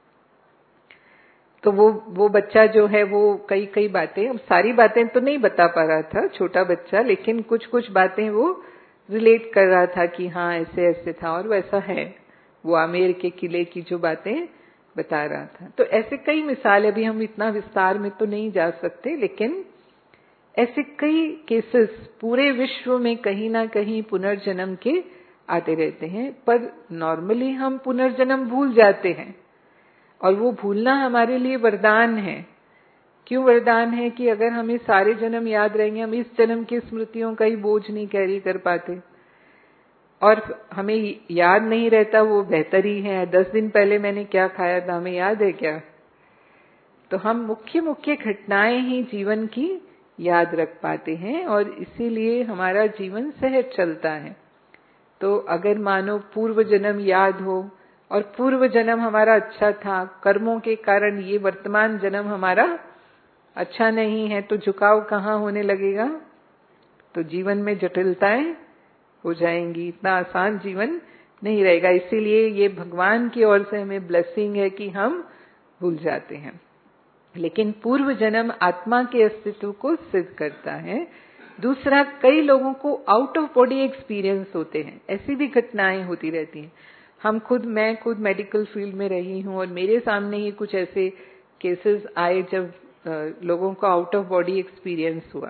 तो वो बच्चा जो है वो कई बातें, अब सारी बातें तो नहीं बता पा रहा था छोटा बच्चा, लेकिन कुछ बातें वो रिलेट कर रहा था कि हाँ ऐसे ऐसे था और वैसा है। वो आमेर के किले की जो बातें बता रहा था। तो ऐसे कई मिसाल, अभी हम इतना विस्तार में तो नहीं जा सकते, लेकिन ऐसे कई केसेस पूरे विश्व में कहीं ना कहीं पुनर्जन्म के आते रहते हैं। पर नॉर्मली हम पुनर्जन्म भूल जाते हैं, और वो भूलना हमारे लिए वरदान है। क्यों वरदान है? कि अगर हमें सारे जन्म याद रहेंगे, हम इस जन्म की स्मृतियों का ही बोझ नहीं कैरी कर पाते, और हमें याद नहीं रहता वो बेहतर ही है। 10 दिन पहले मैंने क्या खाया था, हमें याद है क्या? तो हम मुख्य घटनाएं ही जीवन की याद रख पाते हैं, और इसीलिए हमारा जीवन सहज चलता है। तो अगर मानो पूर्व जन्म याद हो, और पूर्व जन्म हमारा अच्छा था, कर्मों के कारण ये वर्तमान जन्म हमारा अच्छा नहीं है, तो झुकाव कहाँ होने लगेगा? तो जीवन में जटिलताएं हो जाएंगी, इतना आसान जीवन नहीं रहेगा। इसीलिए ये भगवान की ओर से हमें ब्लेसिंग है कि हम भूल जाते हैं। लेकिन पूर्व जन्म आत्मा के अस्तित्व को सिद्ध करता है। दूसरा, कई लोगों को आउट ऑफ बॉडी एक्सपीरियंस होते हैं, ऐसी भी घटनाएं होती रहती हैं। मैं खुद मेडिकल फील्ड में रही हूं, और मेरे सामने ही कुछ ऐसे केसेस आए जब लोगों को आउट ऑफ बॉडी एक्सपीरियंस हुआ।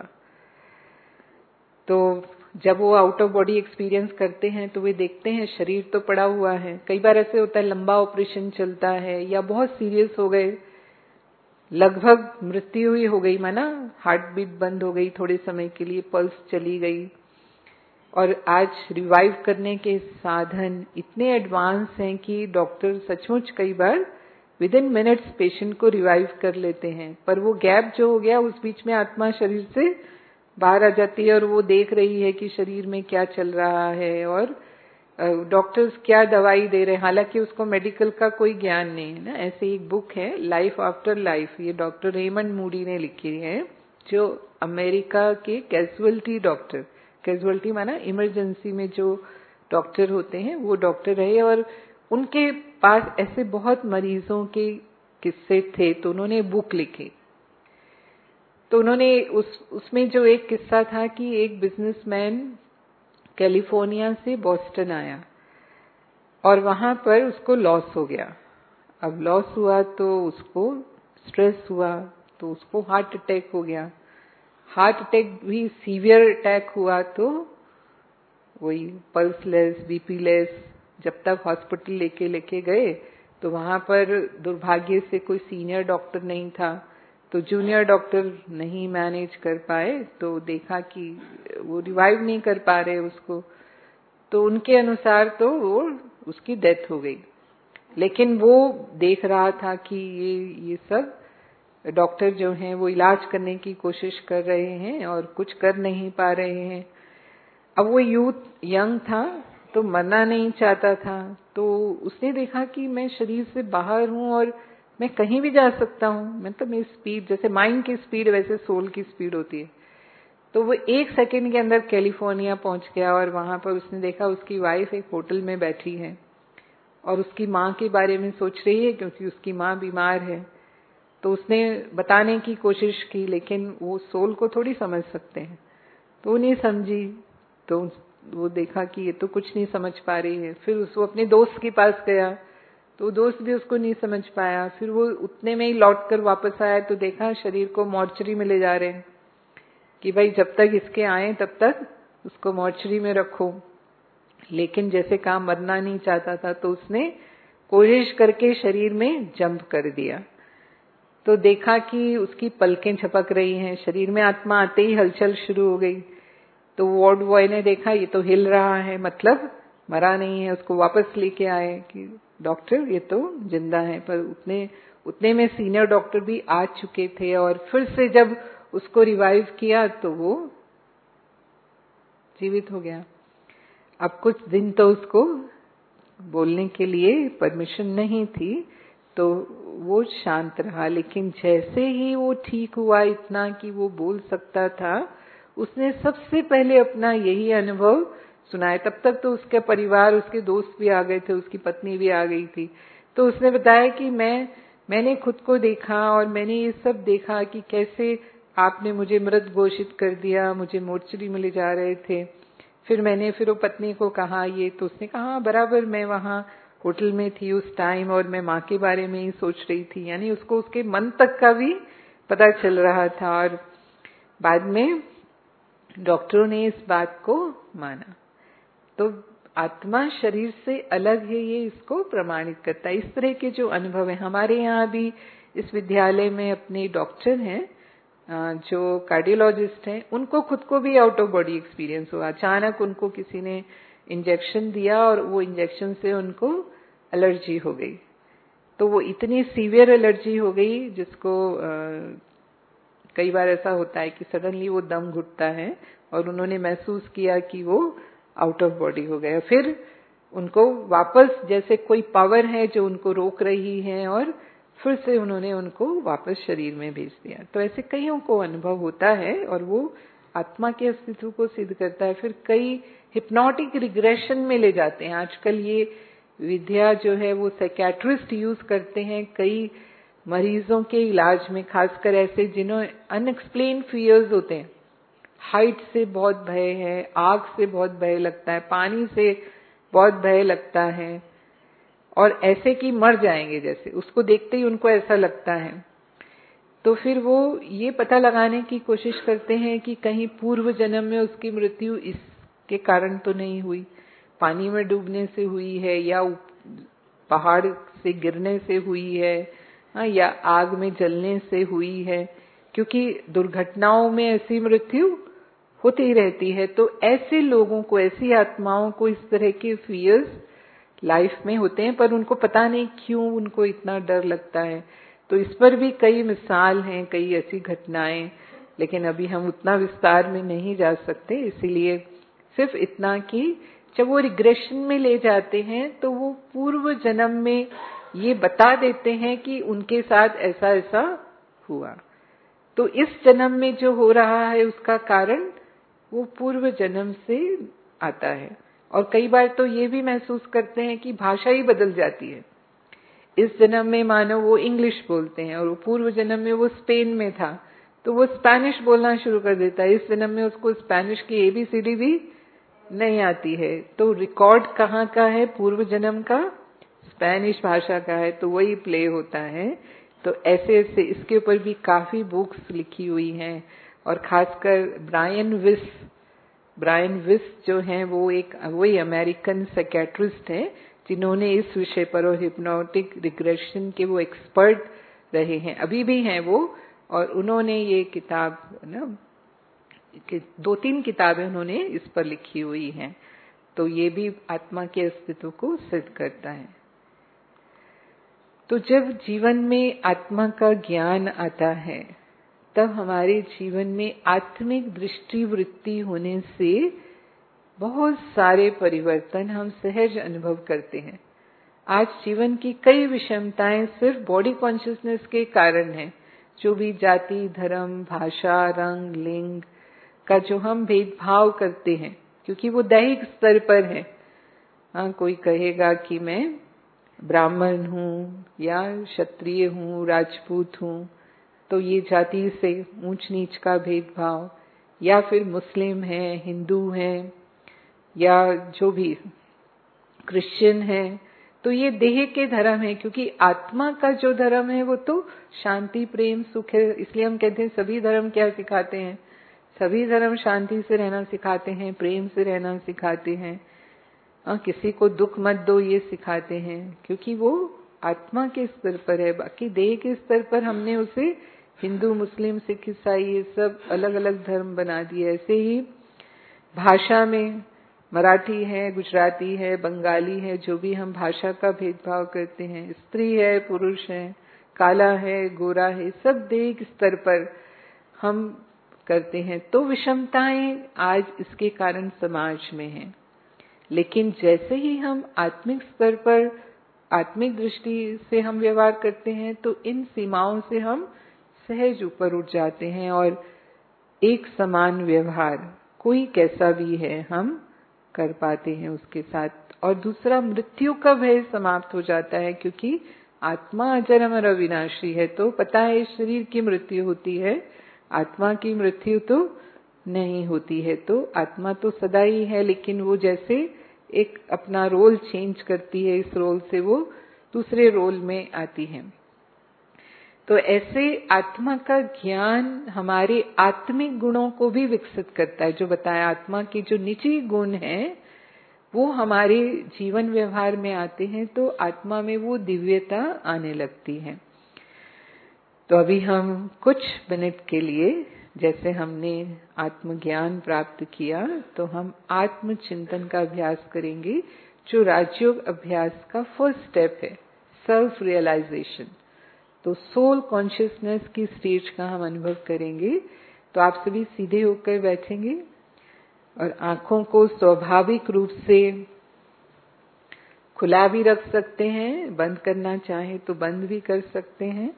तो जब वो आउट ऑफ बॉडी एक्सपीरियंस करते हैं तो वे देखते हैं शरीर तो पड़ा हुआ है। कई बार ऐसे होता है लंबा ऑपरेशन चलता है, या बहुत सीरियस हो गए, लगभग मृत्यु ही हो गई, माना हार्ट बीट बंद हो गई, थोड़े समय के लिए पल्स चली गई, और आज रिवाइव करने के साधन इतने एडवांस हैं कि डॉक्टर सचमुच कई बार विद इन मिनट्स पेशेंट को रिवाइव कर लेते हैं। पर वो गैप जो हो गया, उस बीच में आत्मा शरीर से बाहर आ जाती है, और वो देख रही है कि शरीर में क्या चल रहा है, और डॉक्टर्स क्या दवाई दे रहे हैं। हालांकि उसको मेडिकल का कोई ज्ञान नहीं है ना। ऐसे एक बुक है लाइफ आफ्टर लाइफ, ये डॉक्टर रेमंड मूडी ने लिखी है, जो अमेरिका के कैजुअलिटी डॉक्टर, कैजुअलिटी माना इमरजेंसी में जो डॉक्टर होते हैं, वो डॉक्टर रहे, और उनके पास ऐसे बहुत मरीजों के किस्से थे, तो उन्होंने बुक लिखी। तो उन्होंने उसमें जो एक किस्सा था कि एक बिजनेसमैन कैलिफोर्निया से बॉस्टन आया, और वहां पर उसको लॉस हो गया। अब लॉस हुआ तो उसको स्ट्रेस हुआ, तो उसको हार्ट अटैक हो गया। हार्ट अटैक भी सीवियर अटैक हुआ, तो वही पल्स लेस, बीपी लेस, जब तक हॉस्पिटल लेके गए तो वहां पर दुर्भाग्य से कोई सीनियर डॉक्टर नहीं था, तो जूनियर डॉक्टर नहीं मैनेज कर पाए, तो देखा कि वो रिवाइव नहीं कर पा रहे उसको, तो उनके अनुसार तो वो उसकी डेथ हो गई। लेकिन वो देख रहा था कि ये सब डॉक्टर जो हैं वो इलाज करने की कोशिश कर रहे हैं और कुछ कर नहीं पा रहे हैं। अब वो यंग था, तो मरना नहीं चाहता था, तो उसने देखा कि मैं शरीर से बाहर हूं और मैं कहीं भी जा सकता हूँ, मतलब मेरी स्पीड, जैसे माइंड की स्पीड वैसे सोल की स्पीड होती है। तो वो 1 सेकंड के अंदर कैलिफोर्निया पहुंच गया और वहां पर उसने देखा उसकी वाइफ एक होटल में बैठी है और उसकी माँ के बारे में सोच रही है, क्योंकि उसकी माँ बीमार है। तो उसने बताने की कोशिश की, लेकिन वो सोल को थोड़ी समझ सकते हैं, तो वो नहीं समझी। तो वो देखा कि ये तो कुछ नहीं समझ पा रही है। फिर वो अपने दोस्त के पास गया, तो दोस्त भी उसको नहीं समझ पाया। फिर वो उतने में ही लौट कर वापस आया, तो देखा शरीर को मॉर्चरी में ले जा रहे हैं कि भाई जब तक इसके आए तब तक उसको मॉर्चरी में रखो। लेकिन जैसे काम मरना नहीं चाहता था, तो उसने कोशिश करके शरीर में जंप कर दिया। तो देखा कि उसकी पलकें झपक रही हैं, शरीर में आत्मा आते ही हलचल शुरू हो गई। तो वार्ड बॉय ने देखा ये तो हिल रहा है, मतलब मरा नहीं है। उसको वापस लेके आए कि डॉक्टर ये तो जिंदा है। पर उतने में सीनियर डॉक्टर भी आ चुके थे और फिर से जब उसको रिवाइव किया तो वो जीवित हो गया। अब कुछ दिन तो उसको बोलने के लिए परमिशन नहीं थी, तो वो शांत रहा। लेकिन जैसे ही वो ठीक हुआ इतना कि वो बोल सकता था, उसने सबसे पहले अपना यही अनुभव सुनाया। तब तक तो उसके परिवार, उसके दोस्त भी आ गए थे, उसकी पत्नी भी आ गई थी। तो उसने बताया कि मैंने खुद को देखा और मैंने ये सब देखा कि कैसे आपने मुझे मृत घोषित कर दिया, मुझे मोर्चरी में ले जा रहे थे। फिर वो पत्नी को कहा ये, तो उसने कहा बराबर, मैं वहां होटल में थी उस टाइम और मैं माँ के बारे में ही सोच रही थी। यानी उसको उसके मन तक का भी पता चल रहा था। और बाद में डॉक्टरों ने इस बात को माना। तो आत्मा शरीर से अलग है, ये इसको प्रमाणित करता है। इस तरह के जो अनुभव है, हमारे यहाँ भी इस विद्यालय में अपने डॉक्टर हैं जो कार्डियोलॉजिस्ट हैं, उनको खुद को भी आउट ऑफ बॉडी एक्सपीरियंस हुआ। अचानक उनको किसी ने इंजेक्शन दिया और वो इंजेक्शन से उनको एलर्जी हो गई। तो वो इतनी सीवियर एलर्जी हो गई जिसको कई बार ऐसा होता है कि सडनली वो दम घुटता है, और उन्होंने महसूस किया कि वो आउट ऑफ बॉडी हो गया। फिर उनको वापस जैसे कोई पावर है जो उनको रोक रही है, और फिर से उन्होंने उनको वापस शरीर में भेज दिया। तो ऐसे कईयों को अनुभव होता है और वो आत्मा के अस्तित्व को सिद्ध करता है। फिर कई हिप्नोटिक रिग्रेशन में ले जाते हैं। आजकल ये विद्या जो है वो साइकियाट्रिस्ट यूज करते हैं कई मरीजों के इलाज में, खासकर ऐसे जिन्होंने अनएक्सप्लेन्ड फियर्स होते हैं। हाइट से बहुत भय है, आग से बहुत भय लगता है, पानी से बहुत भय लगता है, और ऐसे कि मर जाएंगे जैसे, उसको देखते ही उनको ऐसा लगता है। तो फिर वो ये पता लगाने की कोशिश करते हैं कि कहीं पूर्व जन्म में उसकी मृत्यु इसके कारण तो नहीं हुई, पानी में डूबने से हुई है, या पहाड़ से गिरने से हुई है, या आग में जलने से हुई है, क्योंकि दुर्घटनाओं में ऐसी मृत्यु होती रहती है। तो ऐसे लोगों को, ऐसी आत्माओं को इस तरह के फियर्स लाइफ में होते हैं, पर उनको पता नहीं क्यों उनको इतना डर लगता है। तो इस पर भी कई मिसाल हैं, कई ऐसी घटनाएं, लेकिन अभी हम उतना विस्तार में नहीं जा सकते। इसीलिए सिर्फ इतना कि जब वो रिग्रेशन में ले जाते हैं तो वो पूर्व जन्म में ये बता देते हैं कि उनके साथ ऐसा ऐसा हुआ। तो इस जन्म में जो हो रहा है उसका कारण वो पूर्व जन्म से आता है। और कई बार तो ये भी महसूस करते हैं कि भाषा ही बदल जाती है। इस जन्म में मानो वो इंग्लिश बोलते हैं और वो पूर्व जन्म में वो स्पेन में था, तो वो स्पेनिश बोलना शुरू कर देता है। इस जन्म में उसको स्पेनिश की ABCD भी नहीं आती है। तो रिकॉर्ड कहाँ का है? पूर्व जन्म का, स्पेनिश भाषा का है, तो वही प्ले होता है। तो ऐसे ऐसे इसके ऊपर भी काफी बुक्स लिखी हुई हैं, और खासकर ब्रायन विस जो हैं वो वही अमेरिकन साइकियाट्रिस्ट हैं जिन्होंने इस विषय पर, और हिप्नोटिक रिग्रेशन के वो एक्सपर्ट रहे हैं, अभी भी हैं वो। और उन्होंने ये किताब ना, 2-3 किताबें उन्होंने इस पर लिखी हुई हैं। तो ये भी आत्मा के अस्तित्व को सिद्ध करता है। तो जब जीवन में आत्मा का ज्ञान आता है, तब हमारे जीवन में आत्मिक दृष्टि वृत्ति होने से बहुत सारे परिवर्तन हम सहज अनुभव करते हैं। आज जीवन की कई विषमताएं सिर्फ बॉडी कॉन्शियसनेस के कारण है। जो भी जाति, धर्म, भाषा, रंग, लिंग का जो हम भेदभाव करते हैं, क्योंकि वो दैहिक स्तर पर है। हाँ, कोई कहेगा कि मैं ब्राह्मण हूँ या क्षत्रिय हूँ, राजपूत हूँ, तो ये जाति से ऊंच नीच का भेदभाव, या फिर मुस्लिम है, हिंदू है, या जो भी क्रिश्चियन है, तो ये देह के धर्म है। क्योंकि आत्मा का जो धर्म है वो तो शांति, प्रेम, सुख है। इसलिए हम कहते हैं सभी धर्म क्या सिखाते हैं? सभी धर्म शांति से रहना सिखाते हैं, प्रेम से रहना सिखाते हैं, किसी को दुख मत दो ये सिखाते हैं, क्योंकि वो आत्मा के स्तर पर है। बाकी देह के स्तर पर हमने उसे हिंदू, मुस्लिम, सिख, ईसाई ये सब अलग अलग धर्म बना दिए। ऐसे ही भाषा में मराठी है, गुजराती है, बंगाली है, जो भी हम भाषा का भेदभाव करते हैं, स्त्री है, पुरुष है, काला है, गोरा है, सब देह के स्तर पर हम करते हैं। तो विषमताएं आज इसके कारण समाज में हैं। लेकिन जैसे ही हम आत्मिक स्तर पर, आत्मिक दृष्टि से हम व्यवहार करते हैं, तो इन सीमाओं से हम सहज ऊपर उठ जाते हैं और एक समान व्यवहार कोई कैसा भी है हम कर पाते हैं उसके साथ। और दूसरा, मृत्यु का भय समाप्त हो जाता है, क्योंकि आत्मा अजर अमर अविनाशी है। तो पता है शरीर की मृत्यु होती है, आत्मा की मृत्यु तो नहीं होती है। तो आत्मा तो सदा ही है, लेकिन वो जैसे एक अपना रोल चेंज करती है, इस रोल से वो दूसरे रोल में आती है। तो ऐसे आत्मा का ज्ञान हमारे आत्मिक गुणों को भी विकसित करता है। जो बताया, आत्मा के जो निजी गुण हैं वो हमारे जीवन व्यवहार में आते हैं, तो आत्मा में वो दिव्यता आने लगती है। तो अभी हम कुछ मिनट के लिए, जैसे हमने आत्मज्ञान प्राप्त किया, तो हम आत्म चिंतन का अभ्यास करेंगे, जो राजयोग अभ्यास का फर्स्ट स्टेप है, सेल्फ रियलाइजेशन। तो सोल कॉन्शियसनेस की स्टेज का हम अनुभव करेंगे। तो आप सभी सीधे होकर बैठेंगे और आंखों को स्वाभाविक रूप से खुला भी रख सकते हैं, बंद करना चाहे तो बंद भी कर सकते हैं।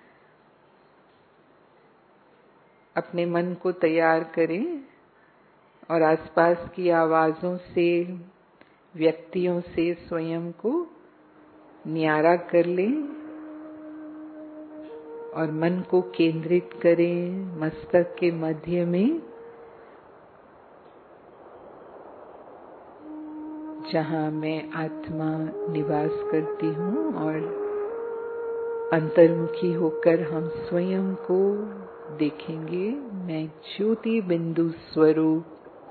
अपने मन को तैयार करें और आसपास की आवाजों से, व्यक्तियों से स्वयं को न्यारा कर लें और मन को केंद्रित करें मस्तक के मध्य में, जहां मैं आत्मा निवास करती हूँ। और अंतर्मुखी होकर हम स्वयं को देखेंगे, मैं ज्योति बिंदु स्वरूप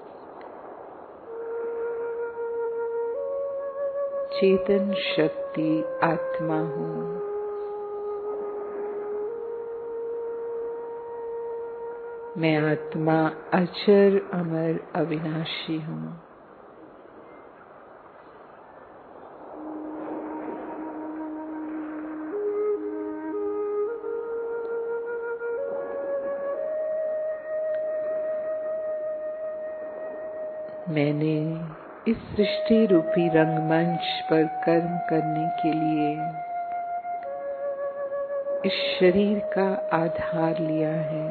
चेतन शक्ति आत्मा हूँ। मैं आत्मा अजर अमर अविनाशी हूँ। मैंने इस सृष्टि रूपी रंगमंच पर कर्म करने के लिए इस शरीर का आधार लिया है।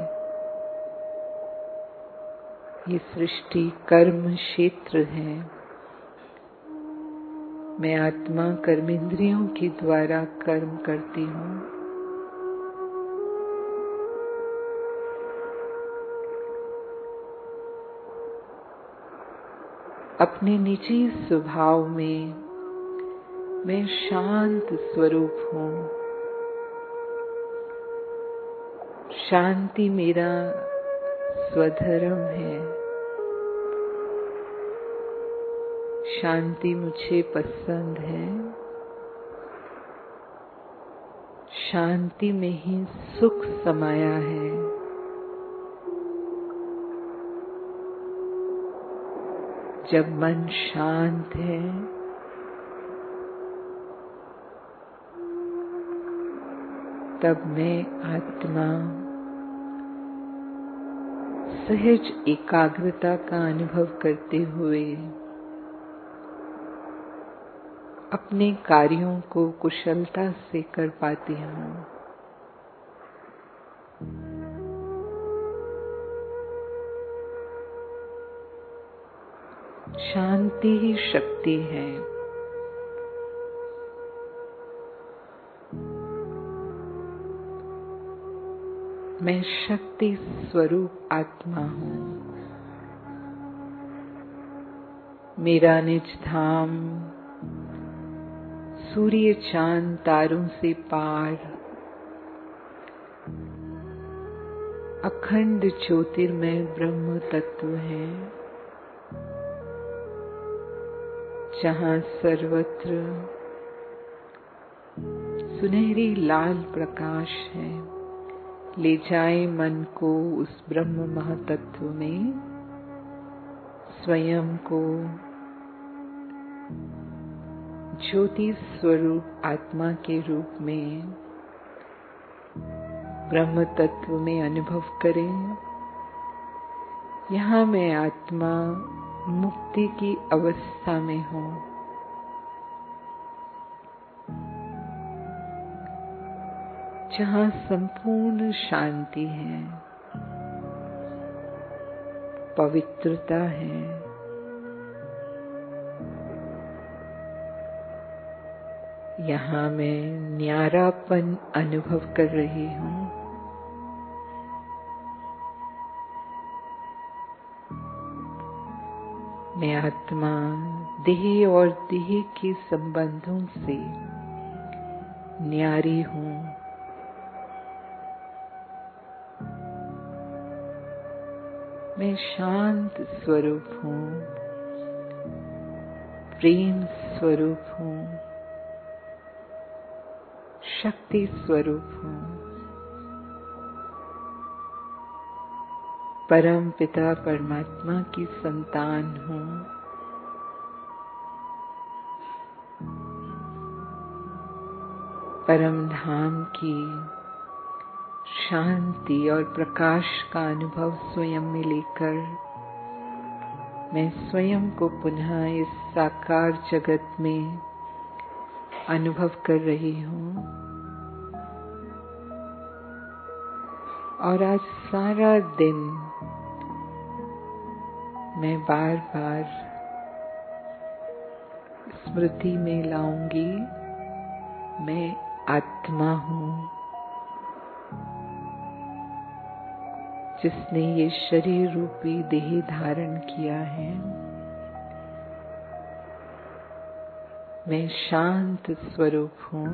ये सृष्टि कर्म क्षेत्र है। मैं आत्मा कर्मेंद्रियों के द्वारा कर्म करती हूँ। अपने निजी स्वभाव में मैं शांत स्वरूप हूँ। शांति मेरा स्वधर्म है। शांति मुझे पसंद है। शांति में ही सुख समाया है। जब मन शांत है, तब मैं आत्मा सहज एकाग्रता का अनुभव करते हुए अपने कार्यों को कुशलता से कर पाती हूँ। शांति ही शक्ति है। मैं शक्ति स्वरूप आत्मा हूँ। मेरा निज धाम सूर्य चांद तारों से पार अखंड ज्योतिर्मय ब्रह्म तत्व है, जहाँ सर्वत्र सुनहरी लाल प्रकाश है। ले जाए मन को उस ब्रह्म महातत्व में, स्वयं को ज्योति स्वरूप आत्मा के रूप में ब्रह्म तत्व में अनुभव करें। यहाँ मैं आत्मा मुक्ति की अवस्था में हूँ। जहाँ संपूर्ण शांति है, पवित्रता है। यहाँ मैं न्यारापन अनुभव कर रही हूँ। मैं आत्मा देह और देह के संबंधों से न्यारी हूँ। मैं शांत स्वरूप हूँ, प्रेम स्वरूप हूँ, शक्ति स्वरूप हूँ। परम पिता परमात्मा की संतान हूँ। परम धाम की शांति और प्रकाश का अनुभव स्वयं में लेकर मैं स्वयं को पुनः इस साकार जगत में अनुभव कर रही हूँ। और आज सारा दिन मैं बार बार स्मृति में लाऊंगी, मैं आत्मा हूँ, जिसने ये शरीर रूपी देह धारण किया है। मैं शांत स्वरूप हूँ,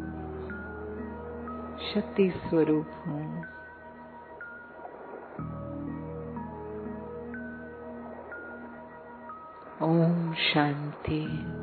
शक्ति स्वरूप हूँ। ओम शांति।